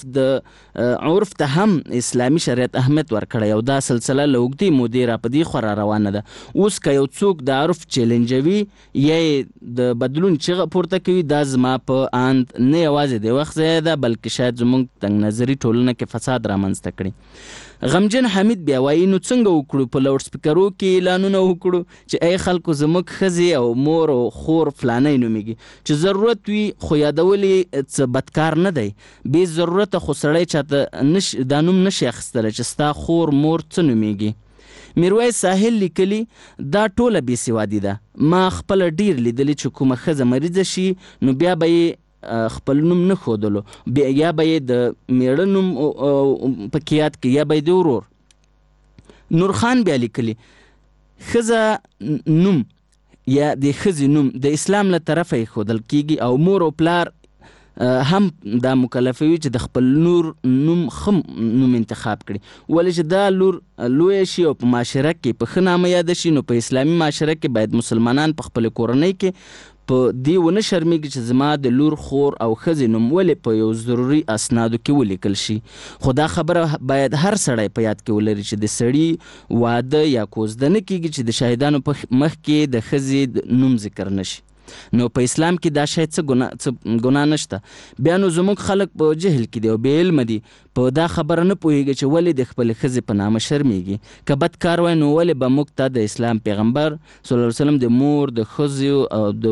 عرف ته هم اسلامي شریعت اهمیت ورکړی او دا سلسله له اوږدې مودې را په دې خوا را روانه ده. اوس که یو څوک د عرف چیلنجوي یا د بدلون چیغه پورته کوي دا زما په اند نه یوازې د وخت ضایع ده بلکې شاید زموږ تنګ نظري ټولنه کې فساد رامنځته کړي. غمجن حمید بیا وایي نو څنګه وکړو؟ په لاوډ سپیکرو کې اعلانونه وکړو چې ای خلکو زموږ ښځې او مور او خور فلانی نومیږي. چې ضرورت وي خو یادول یې څه بدکار نه دی. بې ضرورته خو سړی چاته دا نوم نشي اخیستلی چې ستا خور مور څه نومیږي. میرویس ساحل لیکلي دا ټوله بې سوادي ده. ما خپله ډیر لیدلي چې کومه ښځه مریضه شي نو بیا به یې خپل نوم نه ښودلو، یا به یې د میړه نوم پکې یاد کړي یا به یې د ورور. نورخان بیا لیکلي ښځه نوم یا د ښځې نوم د اسلام له طرفه یې ښودل کیږي او مور او پلار هم دا مکلفوي چې د خپل لور نوم ښه نوم انتخاب کړي. ولې چې دا لور لویه شي او په معاشره کې په ښه نامه یاده شي نو په اسلامي معاشره کې باید مسلمانان په خپل کورنۍ کې په دې ونه شرمېږي چې زما د لور، خور او ښځې نوم ولې په یو ضروري اسنادو کې ولیکل شي. خو دا خبره باید هر سړی په یاد کې ولري چې د سړي واده یا کوزده نه کیږي چې د شاهدانو په مخ کې د ښځې نوم ذکر نشي. نو په اسلام کې دا شاید څه ګناه نشته. بیا نو زموږ خلک په جهل کې دي او بې علمه دي، په دا خبره نه پوهېږي چې ولې د خپلې ښځې په نامه شرمېږي. که بد کار وای نو ولې به موږ ته د اسلام پیغمبر صلی الله علیه وسلم د مور، د ښځو او د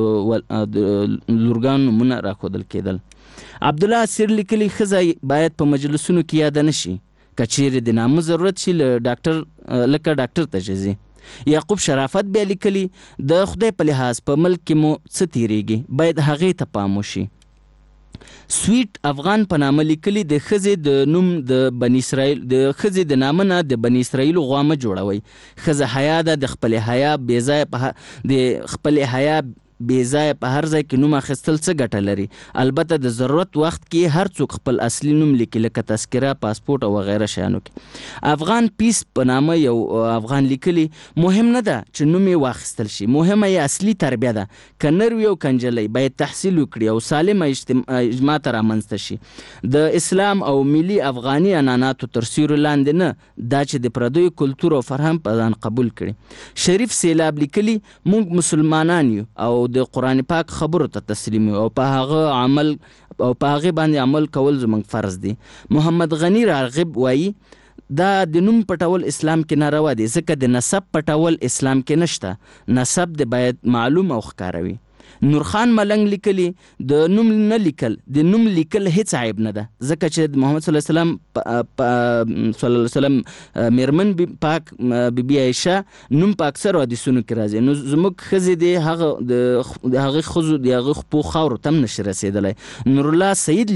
لورګانو نومونه راښودل کېدل. عبدالله اسیر لیکلي ښځه باید په مجلسونو کې یاده نه شي. که چیرې د نامه ضرورت شي لکه ډاکټر ته چې ځي. یعقوب شرافت بیا لیکلي د خدای په لحاظ په ملک کې مو څه تیریږي باید هغې ته پام وشي. سویټ افغان په نامه لیکلي د ښځې د نوم د بني اسرائیل د ښځې د نامه نه د بني اسرائیلو غوا مه جوړوئ. ښځه حیا ده، د خپلې حیا بې ځایه په هر ځای کې نوم اخیستل څه ګټه لري؟ البته د ضرورت وخت کې هر څوک خپل اصلي نوم لیکي لکه تذکره، پاسپورت او وغیره شیانو کې. افغان پیس په نامه یو افغان لیکلي مهم نه ده چې نوم یې واخیستل شي، مهمه یې اصلي تربیه ده. که نر وي او که نجلۍ باید تحصیل وکړي او سالمه اجتماع ته رامنځته شي. د اسلام او ملي افغاني عنعناتو تر سیوري لاندې نه، دا چې د پردیو کلتور او فرهنګ په ځان قبول کړي. شریف سیلاب لیکلي موږ مسلمانان یو او د قرآن پاک خبرو ته تسلیم او په هغه باندې عمل کول زموږ فرض دی. محمد غنی راغب وایي دا د نوم پټول اسلام کې ناروا دی ځکه د نسب پټول اسلام کې نشته. نسب د باید معلوم او ښکاره وي. نورخان ملنګ لیکلي د نوم نه لیکل، د نوم لیکل هیڅ عیب نه ده ځکه چې محمد صلی الله علیه وسلم میرمن پاک بیبي عایشه نوم په اکثر حدیثونو کې راځي. نو زموږ ښځې د هغې ښځو د هغې خپو خاورو ته هم نشي رسېدلی. نورالله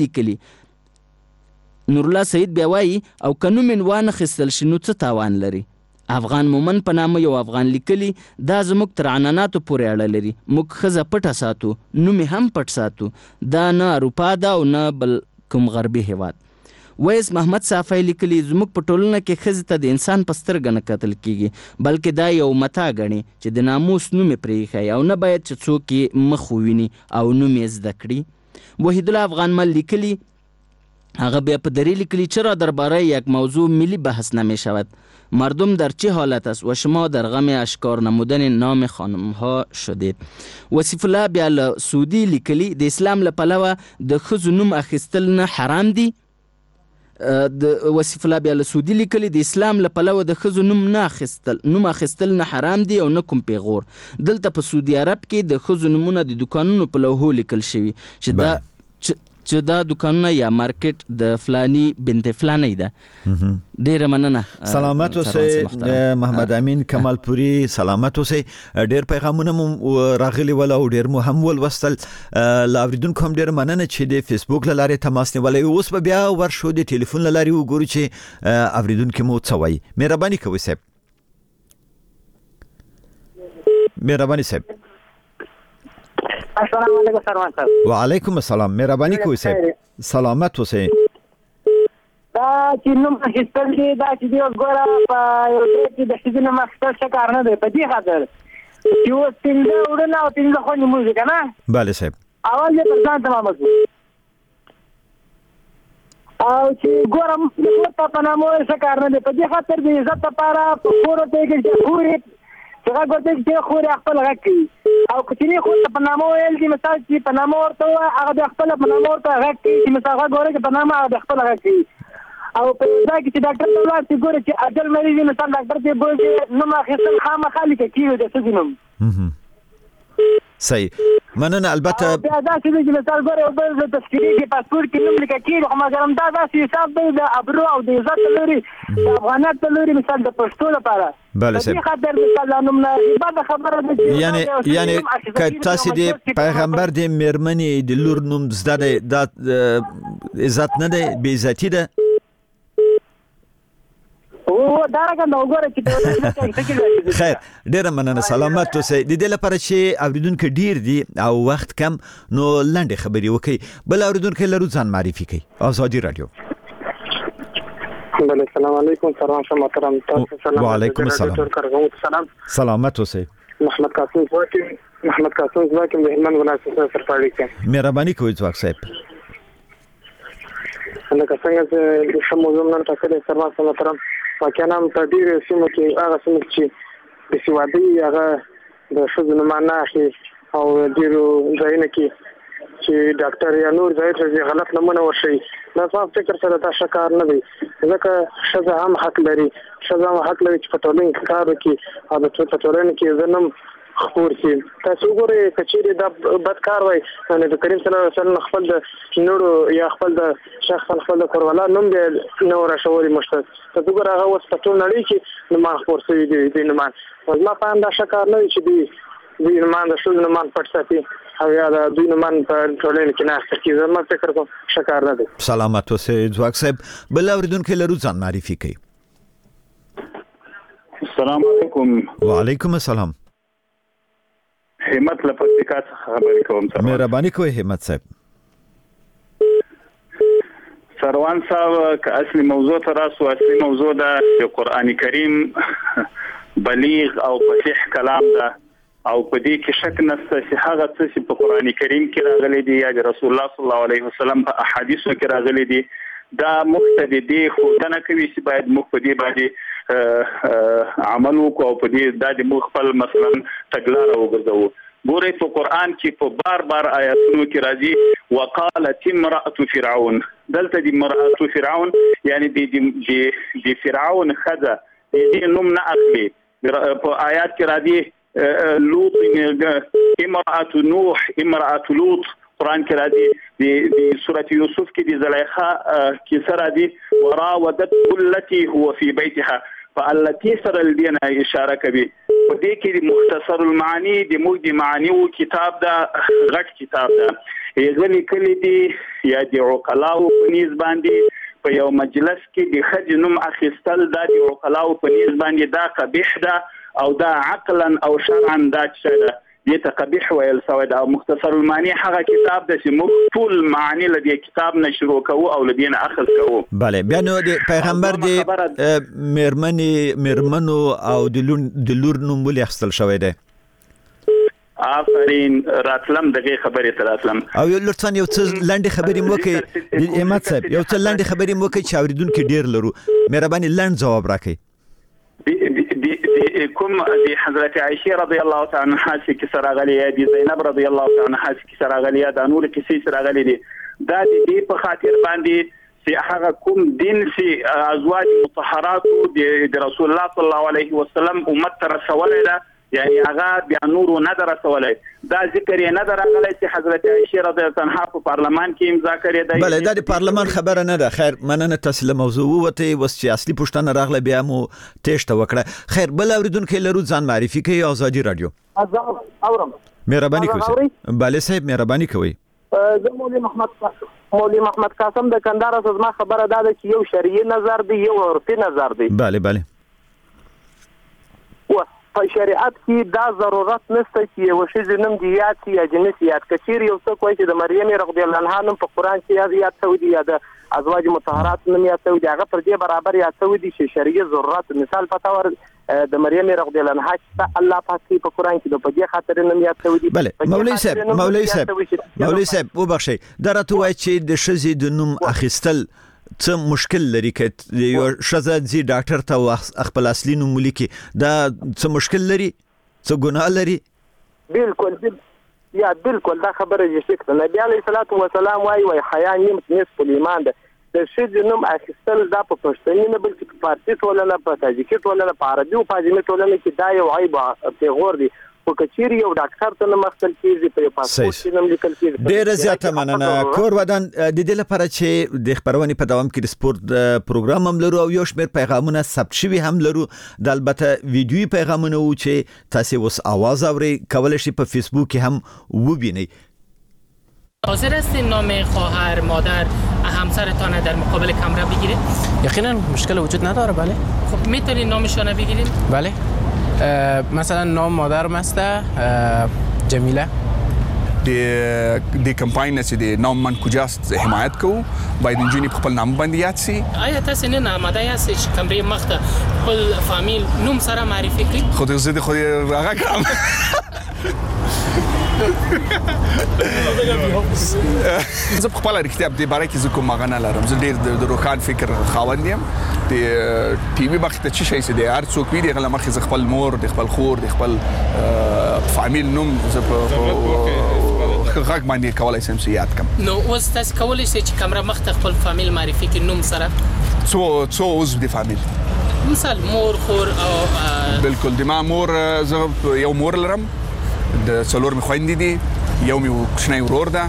سعید بیا وایي او که نوم یې وانخیستل شي نو څه تاوان لري؟ افغان مومن په نامه یو افغان لیکلي دا زموږ تر عنعناتو پورې اړه لري. موږ ښځه پټه ساتو، نوم یې هم پټ ساتو. دا نه اروپا ده او نه بل کوم غربي هیواد. ویس محمد صافی لیکلي زموږ په ټولنه کې ښځې ته د انسان په سترګه نه کتل کیږي بلکې دا یو متاع ګڼي چې د ناموس نوم یې پرې ایښی او نه باید چې څوک یې مخ وویني او نوم یې زده کړي. وحید الله افغان مل لیکلي هغه بیا په دری لیکلی چرا درباره یک موضوع ملی بحث نمی شود. مردم در چه حالت است و شما در غم اشکار نمودن نام خانم ها شدید. وصیف الله بیا سعودی لیکلی د اسلام له پلوه د ښځو نوم اخیستل نه حرام دي. د وصیف الله بیا سعودی لیکلی د اسلام له پلوه د ښځو نوم اخیستل نه حرام دي او نه کوم پیغور. دلته په سعودي عرب کې د ښځو نومونه د دکانونو په لوحو لیکل شوي چې دا دکانونه یا مارکیټ د فلانی بنت فلانی ده. ډیر مننه. سلامت اوسئ محمد امین کمالپوري، سلامت اوسئ. ډیر پیغامونه مو راغلي ول او ډیر مو هم ولوستل. لاوریدونکو هم ډیر مننه چې د فیسبوک لارې تماس نیولای. اوس به بیا ورشو د ټلیفون لارې وګورو چې اوریدونکو مو څه وایي. مهرباني کوئ صاحب. مهرباني صاحب. السلام علیکم سروان صاحب. وعلیکم السلام. مهرباني کوئ صاحب. سلامت اوسئ. دا چې نوم اخیستل دي دا چې دی ګوره په یو ځای کې د ښځې نوم اخیستل ښه کار نه دی په دې خاطر چې اوس پنځه وړونه او پنځه خویندې موږ که نه بله صاحب اول یې پر ځان تمامه شو او چې ګوره موږ ته په نامه ویل ښه کار نه دی په دې خاطر د عزت لپاره په خور ته یې چې خورې چې غږ ورته چې خورې خپل غږ کوي او کوچني خور ته په نامه ویل دي مثال چې په نامه ورته ووایه هغه د خپله په نامه ورته غږ کوي چې مثال غږ ورکړي په نامه هغه د خپل غږ کوي او په ځای کې چې ډاکټر ته ولاړ چې ګوره چې اجل مریض وي مثال ډاکټر ته بوځي نوم اخیستل خامخا لیکل کېږي د ښځې نوم. صحیح مننه. البته بیا داسې دی چې مثال ګوره یو بل د تذکرې کې پاسپورټ کې نوم لیکل کېږي خو مګر همدا داسې حساب دی د ابرو او د عزت له لورې د افغانیت له لورې مثال د پښتو لپاره بله صاحب. په دې خاطر مثال دا نوم نه عباده خبره ده چې یعنی که تاسې د پیغمبر د مېرمنې د لور نوم زده دی دا عزت نه دی بې عزتي ده. خیر ډیره مننه. سلامت اوسئ. د دې لپاره چې اوریدونکو ډیر دي او وخت کم نو لنډه خبرې وکړي. بل اوریدونکو لرو ځان معرفي کړي. آزادي رادیو. بله سلام علیکم سروان صاحب محترم. تاسو سلام. وعلیکم السلام. سلامت اوسئ. محمد قاسم زواکم د هلمند ولایت څخه سرپاړی کوم. مهرباني کوئ ځواک صاحب. لکه څنګه چې د موضوع نن ټاکلې سروان صاحب محترم واقعا هم په ډېرو سیمو کې هغه سیمې چې بېسوادي هغه د ښځو نوم نه اخلي او ډېرو ځایونو کې چې ډاکټر یا نور ځای ته غلط نومونه ورښیي. دا زما فکر سره دا ښه کار نه دی ځکه ښځه هم حق لري چې په ټولنه کې کار وکړي او په ټولنه کې زه نوم خپور شي. تاسو وګورئ که چیرې دا بد کار وای نبي کریم صلی الله علیه وسلم خپل د نورو یا خپل د شخصا خپل د کوروالا نوم دی نو راشوري مشته تاسو وګورئ هغه اوس په ټول نړۍ کې نومان خپور شوي دي د نومان. زما په اند دا ښه کار نه دی چې دوی نومان د ښځو نومان پټ ساتي او یا د دوی نومان په ټولنه کې نه اخیستل کېږي. زما فکر کوم ښه کار نه دی. سلامت اوسئ ځواک صاحب. بل اوریدونکو لرو ځان معرفي کړئ. السلام علیکم. وعلیکم السلام. همت لپاره خبرې کوم. مهرباني کوئ همت صاحب. سروان صاحب که اصلي موضوع ته راسو اصلي موضوع ده چې قرآن کریم بلیغ او فصیح کلام ده او په دې کې شک نشته چې هغه څه چې په قرآن کریم کې راغلي دي یا د رسول الله صلی الله علیه وسلم په احادیثو کې راغلي دي دا مقتدی خودنه کوي چې باید موږ په دې باندې عمل وکړو او په دې د موږ خپل مثلا تګلاره وګرځو. ګورئ په قرآن کې په بار آیاتونو کې راځي وقالت امرأة فرعون. دلته د امرأة فرعون یعنی د فرعون خزه دې نوم نه اخلي. په آیات کې راځي لوط امرأة نوح امرأة لوط. قرآن کې راځي د سورة یوسف کې د زلیخا کې سره راځي وراودته التي هو في بيتها فالتي سره الدين اشاره کوي. په دې کې مختصر المعانی د موږ د معانیو کتاب دا غټ کتاب دا یغلی کلی دی یا د عقلاو په نسبت باندې په یو مجلس کې د خج نوم اخیستل دا د عقلاو په نسبت باندې دا قبیح ده او دا عقلا او شرعا دا څه ده دې ته قبیح ویل سوی ده. او مختصر المعانی هغه کتاب ده چې موږ ټول معانی له دې کتاب نه شروع کوو او له دې نه اخذ کوو. بله بیا نو د پیغمبر د میرمنو او د لور نوم ولې اخیستل شوی دی؟ آفرین راتلم دغه خبرې ته راتلم او یو لطفا یو څه لنډه خبرې مو کوي د احمد صاحب یو څه لنډه خبرې مو کوي چې اوریدونکو ډیر لرو مهرباني لنډ جواب راکړئ کوم د حضرت عائشه رضی الله تعالی عنها چې سره غلي دي زینب رضی الله تعالی عنها چې سره غلي د نور کیسې سره غلي دي دا دې په خاطر باندې چې هغه کوم دین چې ازواج مطهرات د رسول الله صلی الله علیه وسلم امت ته رسولای دا یعنی هغه بیا نور نه درسولای دا ذکر یې نه درغلی چې حضرت عائشه رضی الله عنها په پارلمان کې امضا کړې ده بله دا د پارلمان خبره نه ده خیر مننه تاسو له موضوع وته وس چې اصلي پوښتنه راغله بیا مو تېشته وکړه خیر بل اوریدونکو لرو ځان معرفي کوي ازادي رادیو اورم مهرباني کوئ بله صاحب مهرباني کوئ زه مولوی محمد قاسم د کندهار زما خبره ده چې یو شرعي نظر دی یو عرفي نظر دی بله په شریعت کې دا ضرورت نشته چې یو شی زنم دی یاد کی یا جنس یاد کچیر یو څه کوي چې د مریم رضی الله عنها نوم په قران کې یاد شوی دی یا د ازواج مطهرات نوم یاد شوی دی هغه پر دې برابر یاد شوی دی چې شرعي ضرورت مثال پتاور د مریم رضی الله عنها چې الله پاک په قران کې په دې خاطر نوم یاد شوی دی بله مولوی صاحب وبخښئ دا راته وایي چې د ښځې د نوم اخیستل څه مشکل لري که یو ښځه ځي ډاکټر ته خپل اصلي نوم ولیکي دا څه مشکل لري څه ګناه لري بالکل دا خبره چې نبی علیه الصلاة والسلام وایي حیا نصف الایمان ده د ښځې نوم اخیستل دا په پښتني نه بلکې په فارسي ټولنه په تاجیکي ټولنه په عربي او په اجمي ټولنه کې دا یو عیب پیغور دی خو کچېرې یو ډاکټر ته نوم اخیستل کېږي په یو پاسپورټ کې نوم لیکل کېږي ډېره زیاته مننه کور ودان د دې لپاره چې د خبرونې په دوام کې د سپورت پروګرام هم لرو او یو شمېر پیغامونه ثبت شوي هم لرو د البته ویډیویي پیغامونه وو چې تاسې اوس آواز اورئ کولی شئ په فیسبوک کې هم وبینئ حاضر هستین نام خواهر مادر همسرتان در مقابل کامرا بگیرید؟ یقینا مشکل وجود نداره بله. خب میتونید نامشان بگیرید؟ بله. مثلا نام مادرم است جمیله. د کمپاین چې د نام من کجاست حمایت کوو باید نجونې په خپل نام باندې یاد سي. آیا تاسو نه آماده یاست چې کمرې مخته خپل فامیل نوم سره معرفي کړئ؟ خود زه د خود هغه کړم. زه په خپل رښتیا په دې باره کې زه کوم هغه نه لرم. زه ډېر د روښان فکر خاوند یم. د ټي وي مخې ته څه شی چې د هر څوک وي د هغه له مخې زه خپل مور د خپل خور د خپل فامیل نوم زه په غږ باندې کولی شم چې یاد کړم. نو اوس تاسو کولی شئ چې کامره مخته خپل فامیل معرفي کړئ نوم سره؟ څو عضو د فامیل مثال مور خور او بالکل د ما مور زه یو مور لرم د څلور مې خویندې دي یو مې کوچنی ورور ده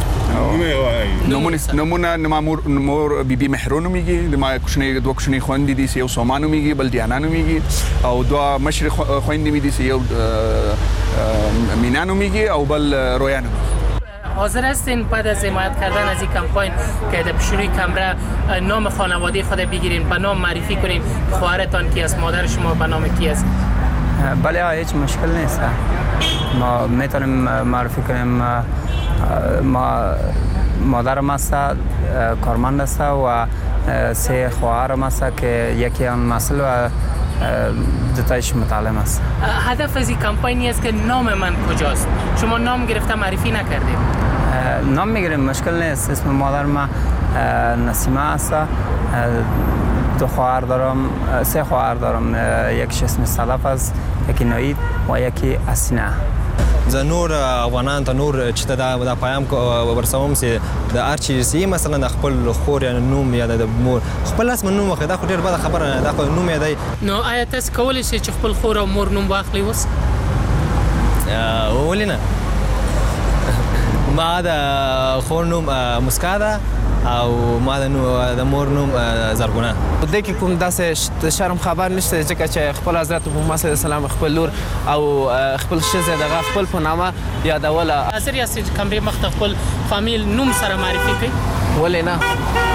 نمونه مور بیبي مهرو نومیږي د ما دوه کوچنۍ خویندې دي چې یو سوما نومیږي بل دیانا نومیږي او دوه مشرې خویندې مې دي چې یو مینا نومیږي او بل رویا نومیږي. حاضر هستین بعد از حمایت کردن از این کمپاین که در پیشروی کامرا نام خانواده خود بگیرین به نام معرفی کنین خواهرتان کی است مادر شما به نام کی است؟ بله هیچ مشکل نیست ما میتونیم معرفی کنیم مادرم است کارمند است و سه خواهرم است که یکی آن مسئول و دوتایش متعلم است. هدف از این کمپینی است که نام من کجاست؟ شما نام گرفته معرفی نکردید؟ نام میگیریم مشکل نیست. اسم مادر ما نسیمه است. دو خواهر دارم سه خواهر دارم یکیش اسم صدف است یکی نوید و یکی اسینه. زه نور افغانان ته نور چې دا پیام ورسوم چې د هر چیز مثلا د خپل خور یا نوم یا د مور خپل اسم نوم واخلي دا خو ډېر بده خبره نه ده خو نوم یې دی. نو آیا تاسو کولی شئ چې خپل خور او مور نوم واخلئ اوس؟ ولې نه ما د خور نوم مسکا ده او ما د مور نوم زرغونه. د کې کوم داسې شرم خبر نشته ځکه چې خپل حضرت محمد صلی الله علیه وسلم خپل لور او خپل ښځه دغه خپل په نامه یادوله. حاضر یاست چې کمرې مخته خپل فامیل نوم سره معرفي کړئ؟ ولې نه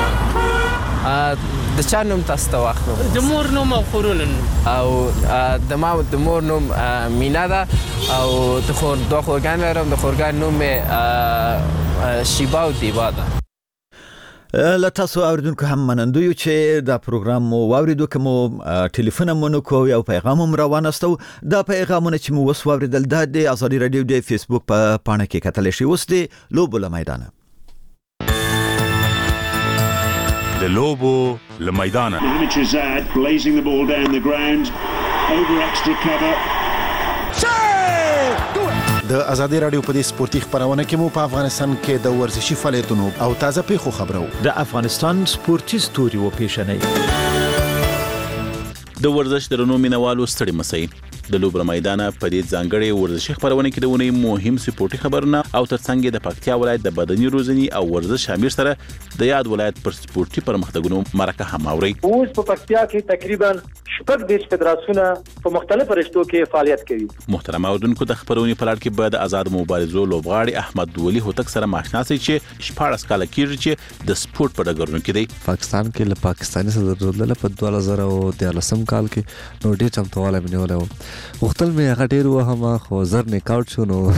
د چا نوم تاسو ته واخلو؟ د مور نوم او خورونو نوم. او د مور نوم مینا ده او د خور دوه خورګان لرم د خورګان نوم شیبا او دیبا ده. لتاسو اوریدونکو هم منندو یو چې دا پروګرام مو واوریدو کوم ټلیفون مونږ کو یو پیغام هم روانستو دا پیغامونه چې مو وسوریدل د ازادي رادیو د فیسبوک په پاڼه کې کتل شي اوس دی لوبو لمیدان د لوبو لمیدان blazing the ball down the ground over extra cover د ازادي رادیو په دې سپورتي خبرونه کې مو په افغانستان کې د ورزشي فعالیتونو او تازه پیښو خبرو د افغانستان سپورتي ستوري و پیښنې د ورزش درنو مینوالو ستړي مسئ د لوبو میدان په دې ځانګړي ورزشي خبرونه کې د ونی مهم سپورتي خبرونه او ترڅنګ د پکتیا ولایت د بدني روزنی او ورزش امیر سره د یاد ولایت پر سپورتي پرمختګونو مرکه هم اوري اوس په پکتیا کې تقریبا شپږ دیش فدراسیونه په مختلفو رشتو کې فعالیت کوي. محترم اوردونکو د خبرونې په لړ کې به د آزاد مبارزو لوبغاړي احمد ولی هوتک سره ماشنا سي چې 14 کال کېږي چې د سپورت په ډګرونو کې دی. پاکستان کې له پاکستاني صدر په 2013 کال کې نو ډېر چمتواله بنولې و وختل مې هغه ډېر وهم خو زر نیکاوټ شو نو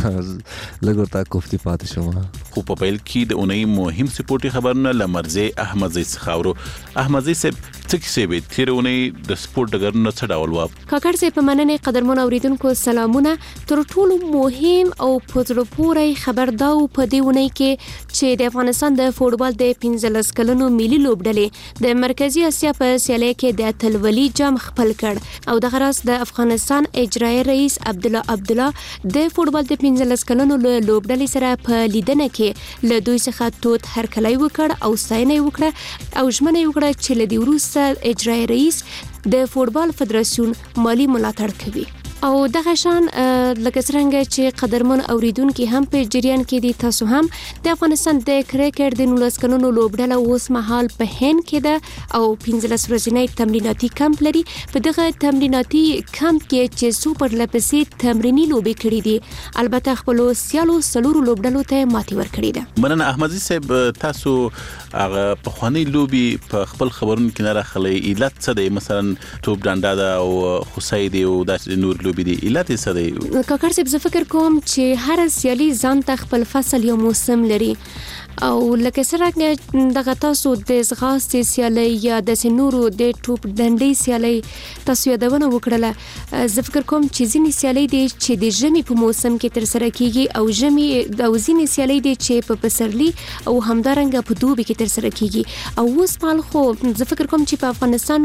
لګور تا کوفتي پاتې شوم. خو په پیل کې د اونۍ مهم سپورتي خبرونه لمرزه احمد زئی خاورو احمد زئی صاحب څه کې به تیرونې د سپورت ډګرونو څه ډول و کاکړ صاحب په مننې قدرمن اوریدونکو سلامونه تر ټولو مهم او پزړه پورې خبر دا په دې ونې کې چې د افغانستان د فوټبال د 15 کلونو ملي لوبډلې د مرکزی اسیا په سیالي کې د اتلولي جام خپل کړ او د غرض د افغانستان اجرایی رئیس عبدالله د فوټبال د 15 کلونو لوبډلې سره په لیدنه کې له دوی څخه توت هرکلی وکړ او ستاینه وکړه او ژمنه وکړه چې له دې وروسته اجرایی رئیس د فوټبال فدراسیون مالی ملاتړ کوي او دغه شان لکه څنګه چې قدرمن اوریدونکو هم په جریان کې دي تاسو هم د افغانستان د کرکټ د 19 کلونو لوبډله اوس مهال په هند کې ده او 15 ورځنی تمریناتي کمپ لري په دغه تمریناتي کمپ کې چې سوپر لپسې تمرینی لوبې کړې دي البته خپل سیالو سلورو لوبډلو ته ماتې ورکړې ده. مننه احمدزي صاحب تاسو هغه په خواني لوبي په خپل خبرونو کې نه راخلي علت څه دی مثلا توپ ډانډا ده او خصای دی او د نور لوبي علت څه دی کاکړ صاحب زه فکر کوم چې هر سیالي ځان ته خپل فصل یو موسم لري او لکه څنګه دغه تاسو د زغاستې سیالي یا د سنورو د ټوپ ډنډې سیالي تاسو یادونه وکړه زه فکر کوم چې ځینې سیالي دي چې د ژمي په موسم کې تر سره کیږي او ژمي د ځینې سیالي دي چې په پسرلي او همدارنګه په دوبي کې تر سره کیږي او اوس مال خو زه فکر کوم چې په افغانستان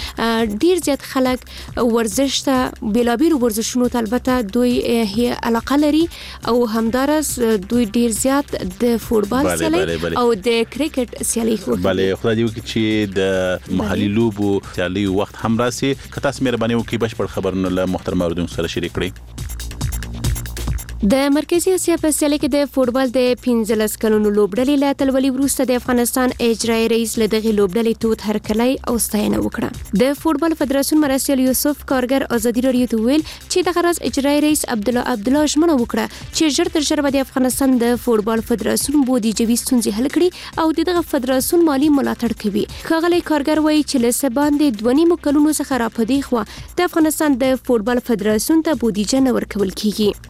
کې ډیر زیات خلک ورزش ته بیلابیل ورزشونو ته البته دوی علاقه لري او همدارس دوی ډیر زیات د فوټبال او د کرکټ سیالي کوي. بله خدای دې وکړي چې د محلي لوبو سیالي وخت هم راسي که تاسو مهرباني وکړئ بشپړ خبرونه له محترم اوریدونکو سره شریک کړئ. د مرکزی اسیا په سیالي کې د فوټبال د 15 کلونو لوبډلې له اتلولي وروسته د افغانستان اجرایی رئیس له دغه لوبډلې توت هرکلی او ستاینه وکړه. د فوټبال فدراسیون مرسل یوسف کارګر ازادي رادیو ته ویل چې د غرض اجرایی رئیس عبدالله ژمنه وکړه چې ژر تر ژره به د افغانستان د فوټبال فدراسیون بودیجوي ستونزې حل کړي او دغه فدراسیون مالی ملاتړ کوي. ښاغلی کارګر وایي چې له سباندې 2.5 کلونو څخه راپدې خو د افغانستان د فوټبال فدراسیون ته بودیجه نه ورکول کیږي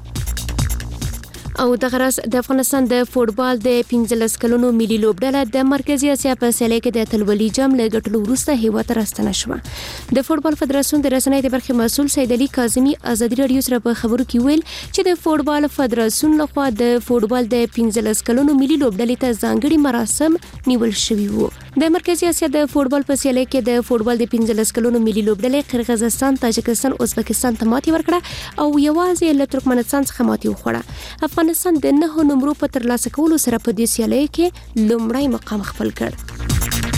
او د غرض د افغانستان د فوټبال د 15 کلونو ملي لوبډله د مرکزی اسیا په سیالي کې د اتلولي جام له ګټلو وروسته هیواد راستنه شوه. د فوټبال فدراسیون د رسنۍ د برخې مسؤل سید علي کاظمي ازادي رادیو سره په خبرو کې ویل چې د فوټبال فدراسیون لخوا د فوټبال د 15 کلونو ملي لوبډلې ته ځانګړي مراسم نیول شوي وو. د مرکزی اسیا د فوټبال په سیالي کې د فوټبال د 15 کلونو ملي لوبډلې قرغیزستان، تاجکستان، ازبکستان ته ماتې ورکړه او یوازې له ترکمنستان څخه ماتې وخوړه. افغانستان د 9 نمرو په ترلاسه کولو سره په دې سیالي کې لومړی مقام خپل کړ.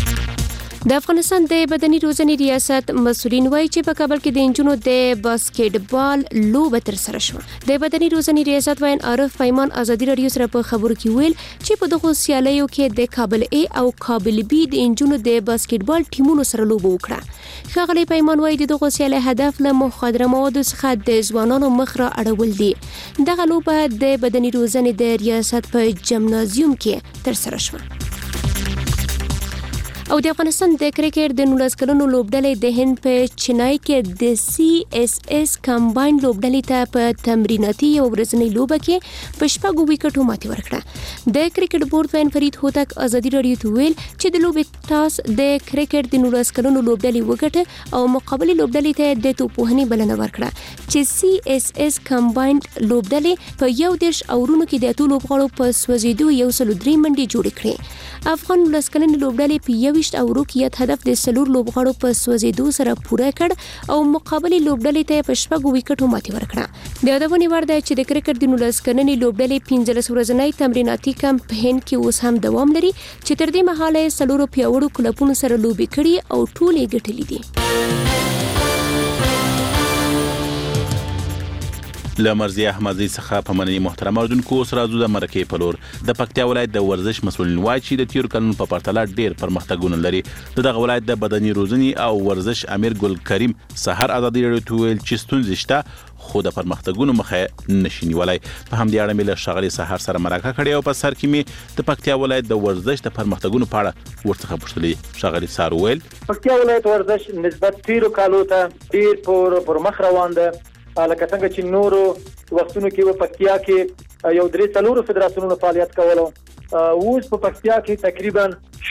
د افغانستان د بدني روزنې ریاست مسؤلین وایي چې په کابل کې د انجونو د باسکټبال لوبه تر سره شوه. د بدني روزنې ریاست وین عارف پیمان ازادي رادیو سره په خبرو کې ویل چې په دغه سیالیو کې د کابل A او کابل B د انجونو د باسکټبال ټیمونو سره لوبه وکړه. ښاغلی پیمان وایي د دغه سیالي هدف له مخدره موادو څخه د ځوانانو مخ را اړول دي. دغه لوبه د بدني روزنې د ریاست په جمنازیوم کې تر سره شوه. او د افغانستان د کرکټ د 19 کلونو لوبډلې د هند په چنای کې د CSS کمباین لوبډلې ته په تمریناتي او ورځنی لوبه کې په 6 وکټو ماتې ورکړه. د کرکټ بورډ وین فرید هوتک ازادي رادیو ته ویل چې د لوبې ټاس د کرکټ د 19 کلونو لوبډلې وګټه او مقابله لوبډلې ته د توپوهني بلنه ورکړه چې CSS کمباین لوبډلې په 11 اورونو کې د اتو لوبغاړو په سوځېدو 103 منډې جوړې کړې. افغان 19 کلنې لوبډلې په 21 اورو کې هدف د سلور لوبغاړو په سوځېدو سره پوره کړ او مقابله لوبډلې ته په 6 وکټو ماتې ورکړه. د یادونې وړ ده چې د کرکټ د 19 کلنې لوبډلې 15 ورځنی تمریناتي کمپ هند کې اوس هم دوام لري چې تر دې مهاله سلور پیاوړو کلبونو سره لوبې کړي او ټولې ګټلې دي. لمرزی احمدزی څخه په مننې محترم اوردونکو اوس راځو د مرکې په لور. د پکتیا ولایت د ورزش مسولین وایي چې د تیر کلونو په پرتله ډیر پرمختګونه لري. دغه ولایت د بدني روزنې او ورزش امیر ګل کریم سحر ازادي رادیو ته ویل چې ستونزې شته خو د پرمختګونو مخه نشي نیولای. په همدې اړه مې له ښاغلي سحر سره مرکه کړې او په سر کې مې د پکتیا ولایت د ورزش د پرمختګونو په اړه ورڅخه پوښتلې. ښاغلي سحر ویل پکتیا ولایت ورزش نسبت تیرو کالو ته ډیر پر مخ روان ده. لکه څنګه چې نورو وختونو کې په پکتیا کې یو درې څلورو فدراسیونونو فعالیت کولو، اوس په پکتیا کې تقریبا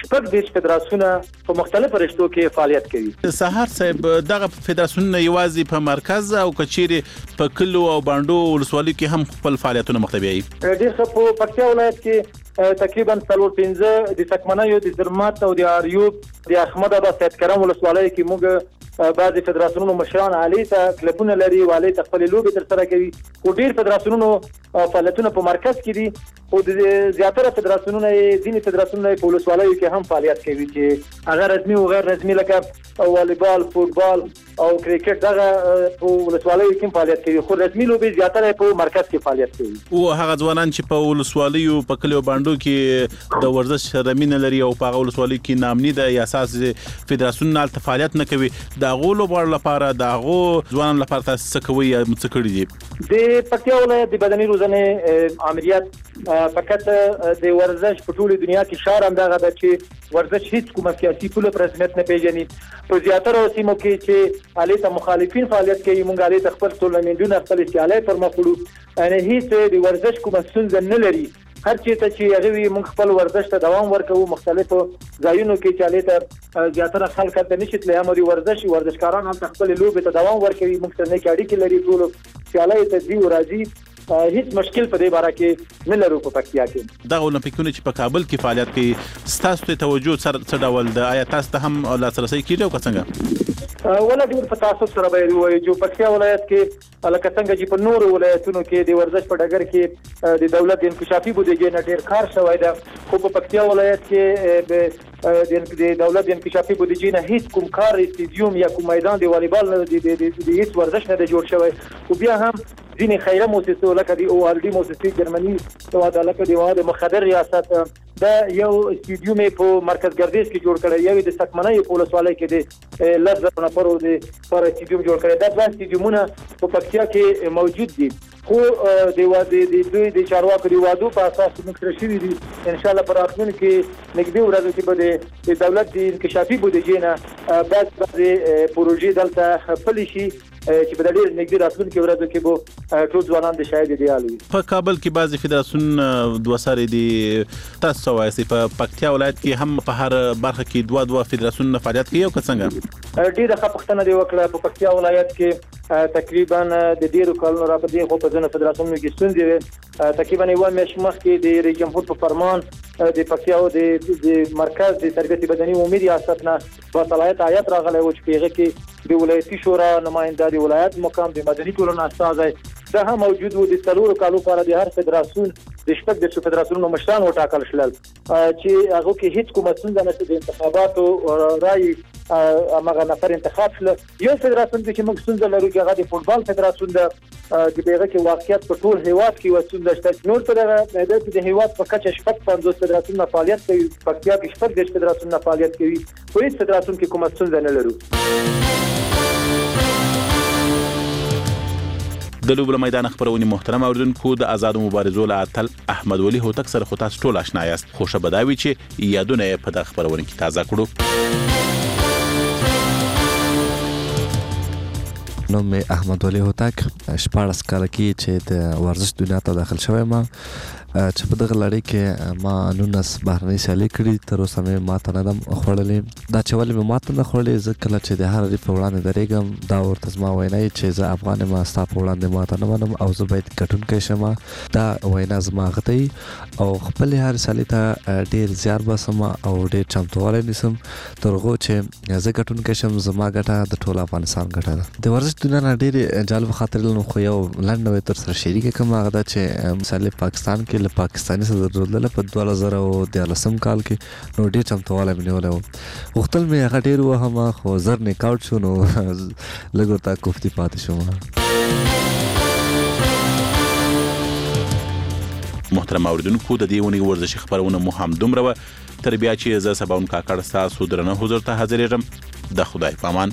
14 فدراسیونه په مختلفو رشتو کې فعالیت کوي. سحر صاحب دغه فدراسیونونه یوازې په مرکز او کچيري په کلو او باندو ولسوالۍ کې هم خپل فعالیتونه مختبيي. ډېر ښه په پکتیا ولایت کې تقریبا 15 د سکمنایو د زرمات او د اریوب د احمد آباد سید کرم ولسوالۍ کې موږ بعضی فدراسیونونو مشران عالی ته کلبونه لري والي ته خپل لوبي تر سره کوي. او ډیر فدراسیونونو فعالیتونه په مرکز کې دي او د زیاتره فدراسیونونو ځینې فدراسیونونو په ولسوالۍ کې هم فعالیت کوي چې هغه رسمي او غیر رسمي لکه والیبال، فوتبال او کرکټ دغه په ولسوالۍ کې فعالیت کوي، خو رسمي لوبي زیاتره په مرکز کې فعالیت کوي. او هغه ځوانان چې په ولسوالیو په کلیو باندو کې د ورزش رمینه لري او په ولسوالۍ کې نامني د اساس فدراسیونال فعالیت نه کوي، د غولو بار لپاره د غو ځوانان لپاره تاسو څه کوي څه کړی دي؟ د پکتیا ولایت د بدني روزنې امریت فقط د ورزش په ټوله دنیا کې شعار هم دغه ده چې ورزش هیڅ کومه سیاسي پوله پر رسمیت نه پیژني. په زیاتره سیمو کې چې علي ته مخالفین فعالیت کوي، مونږ علي ته خپل ټورنمنټونه خپل استعلاء پر مخ وړو، یعنی هیڅ د ورزش کومه ستونزه نه لري. هر چیرته چې هغه موږ خپل ورزش ته دوام ورکوو، مختلفو ځایونو کې چې علي ته زیاتره خلک ته نشي تللی، هم د ورزشکاران هم خپل لوبې ته دوام ورکوي، موږ سره نیک اړیکې لري، ټول سیالۍ ته ځي او راځي، هیڅ مشکل په دې باره کې نه لرو. په پکتیا کې دغه اولمپیکونه چې په کابل کې فعالیت کوي ستاسو ته توجه څه ډول ده؟ آیا تاسو ته هم لاسرسي کیږي او څنګه؟ ولا ډیر په تاسو سره به وایي چې پکتیا ولایت کې لکه څنګه چې په نورو ولایتونو کې د ورزش په ډګر کې د دولت د انکشافي بودیجې نه ډیر کار شوی ده، خو په پکتیا ولایت کې د دولت د انکشافي بودیجې نه هیڅ کوم کار استادیوم یا کوم میدان د والیبال نه د هیڅ ورزش نه جوړ شوی. او بیا هم ځینې خیره موسسې لکه د ORD موسسې جرمني او د مخدر ریاست دا یو استادیوم په مرکز ګردیز کې جوړ کړی، یو د سکمنۍ په ولسوالۍ کې د لږ نفرو د پر استادیوم جوړ کړی. دا دوه استادیومونه په پکتیا کې موجود دي، خو د چارواکو د وعدو په اساس موږ سره شوي دي. ان شاء الله په راتلونکي کې نږدې ورځو کې به د دولت د انکشافي بودیجې نه بعضې پروژې دلته پلي شي چې په ډېر نږدې راتلونکي ورځو کې به ټول ځوانان د شاهد دی الوي. په کابل کې بعضې فدراسیون دوه سره دي، تاسو وایي په پکتیا ولایت کې هم په هر برخه کې دوه فدراسیون فعالیت کوي او څنګه؟ ډېره ښه پوښتنه دې وکړه. په پکتیا ولایت کې تقریبا د ډېرو کلونو راپدې خو په ځینو فدراسیونونو کې ستونزې وې. تقریبا یوه میاشت مخکې د رئیس جمهور په فرمان د پکتیا د مرکز د تربیت بدني عمومي ریاست نه باصلاحیت آیت راغلی و چې په هغه کې د ولایتي شورا نماینده، د ولایت مقام، د مدني ټولنو استازی دا هم موجود و. د 4 کالو لپاره د هر فدراسیون د 14 فدراسیونونو مشران وټاکل شول چې هغه کې هیڅ کومه ستونزه نشته. د انتخاباتو رای هغه نفر انتخاب شول. یو فدراسیون چې موږ ستونزه لرو چې هغه د فوتبال فدراسیون ده، د دغه کې واقعیت په ټول هیواد کې وسوند شته. نور په دغه د هیواد په کچه 50 فدراسیون فعالیت کوي، پکتیا کې 14 فدراسیون فعالیت کوي، په هیڅ فدراسیون کې کومه ستونزه نه لرو. د لوبو میدان خبرونې محترم اوریدونکو د آزادو مبارزو له اتل احمد ولي هوتک سره خو تاسو ټول آشنا یاست خو ښه به دا وي چې یادونه یې په دغه خبرونه کې تازه کړو. نوم مې احمد ولي هوتک 14 کاله کې چې د ورزش دنیا ته داخل شوی ما چې په دغه لړۍ کې ما 19 بهرنۍ سیالۍ کړي تر اوسه مې ماته نه ده خوړلې. دا چې ولې مې ماته نه خوړلې زه کله چې د هر حریف په وړاندې درېږم دا ورته زما وینا چې زه افغان یم ستا په وړاندې ماته نه منم او زه باید ګټونکی شم. دا وینا زما هغه ته او خپلې هر سیالۍ ته ډېر زیار باسم او ډېر چمتووالی نیسم تر هغو چې زه ګټونکی شم زما ګټه د ټول افغانستان ګټه ده. د ورزش دنیا نه ډېرې جالب خاطرې لرم خو یو لنډه وی تر سره شریکه کړم هغه دا چې سیالۍ پاکستان کې له پاکستاني صدر درلودله په 2014 کال کې نو ډېر چمتووالی مې نیولی و. غوښتل مې هغه ډېر ووهم خو زر نیک آوټ شو نو لږ ورته کوفتي پاتې شوم. محترم اوریدونکو د دې ونې ورزشي خبرونه مو هم دومره وه تر بیا چې زه سباون کاکړ ستاسو درنه حضور ته حاضرېږم. د خدای په امان.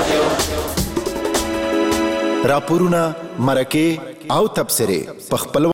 راپورونه مرکې او تبصرې په خپل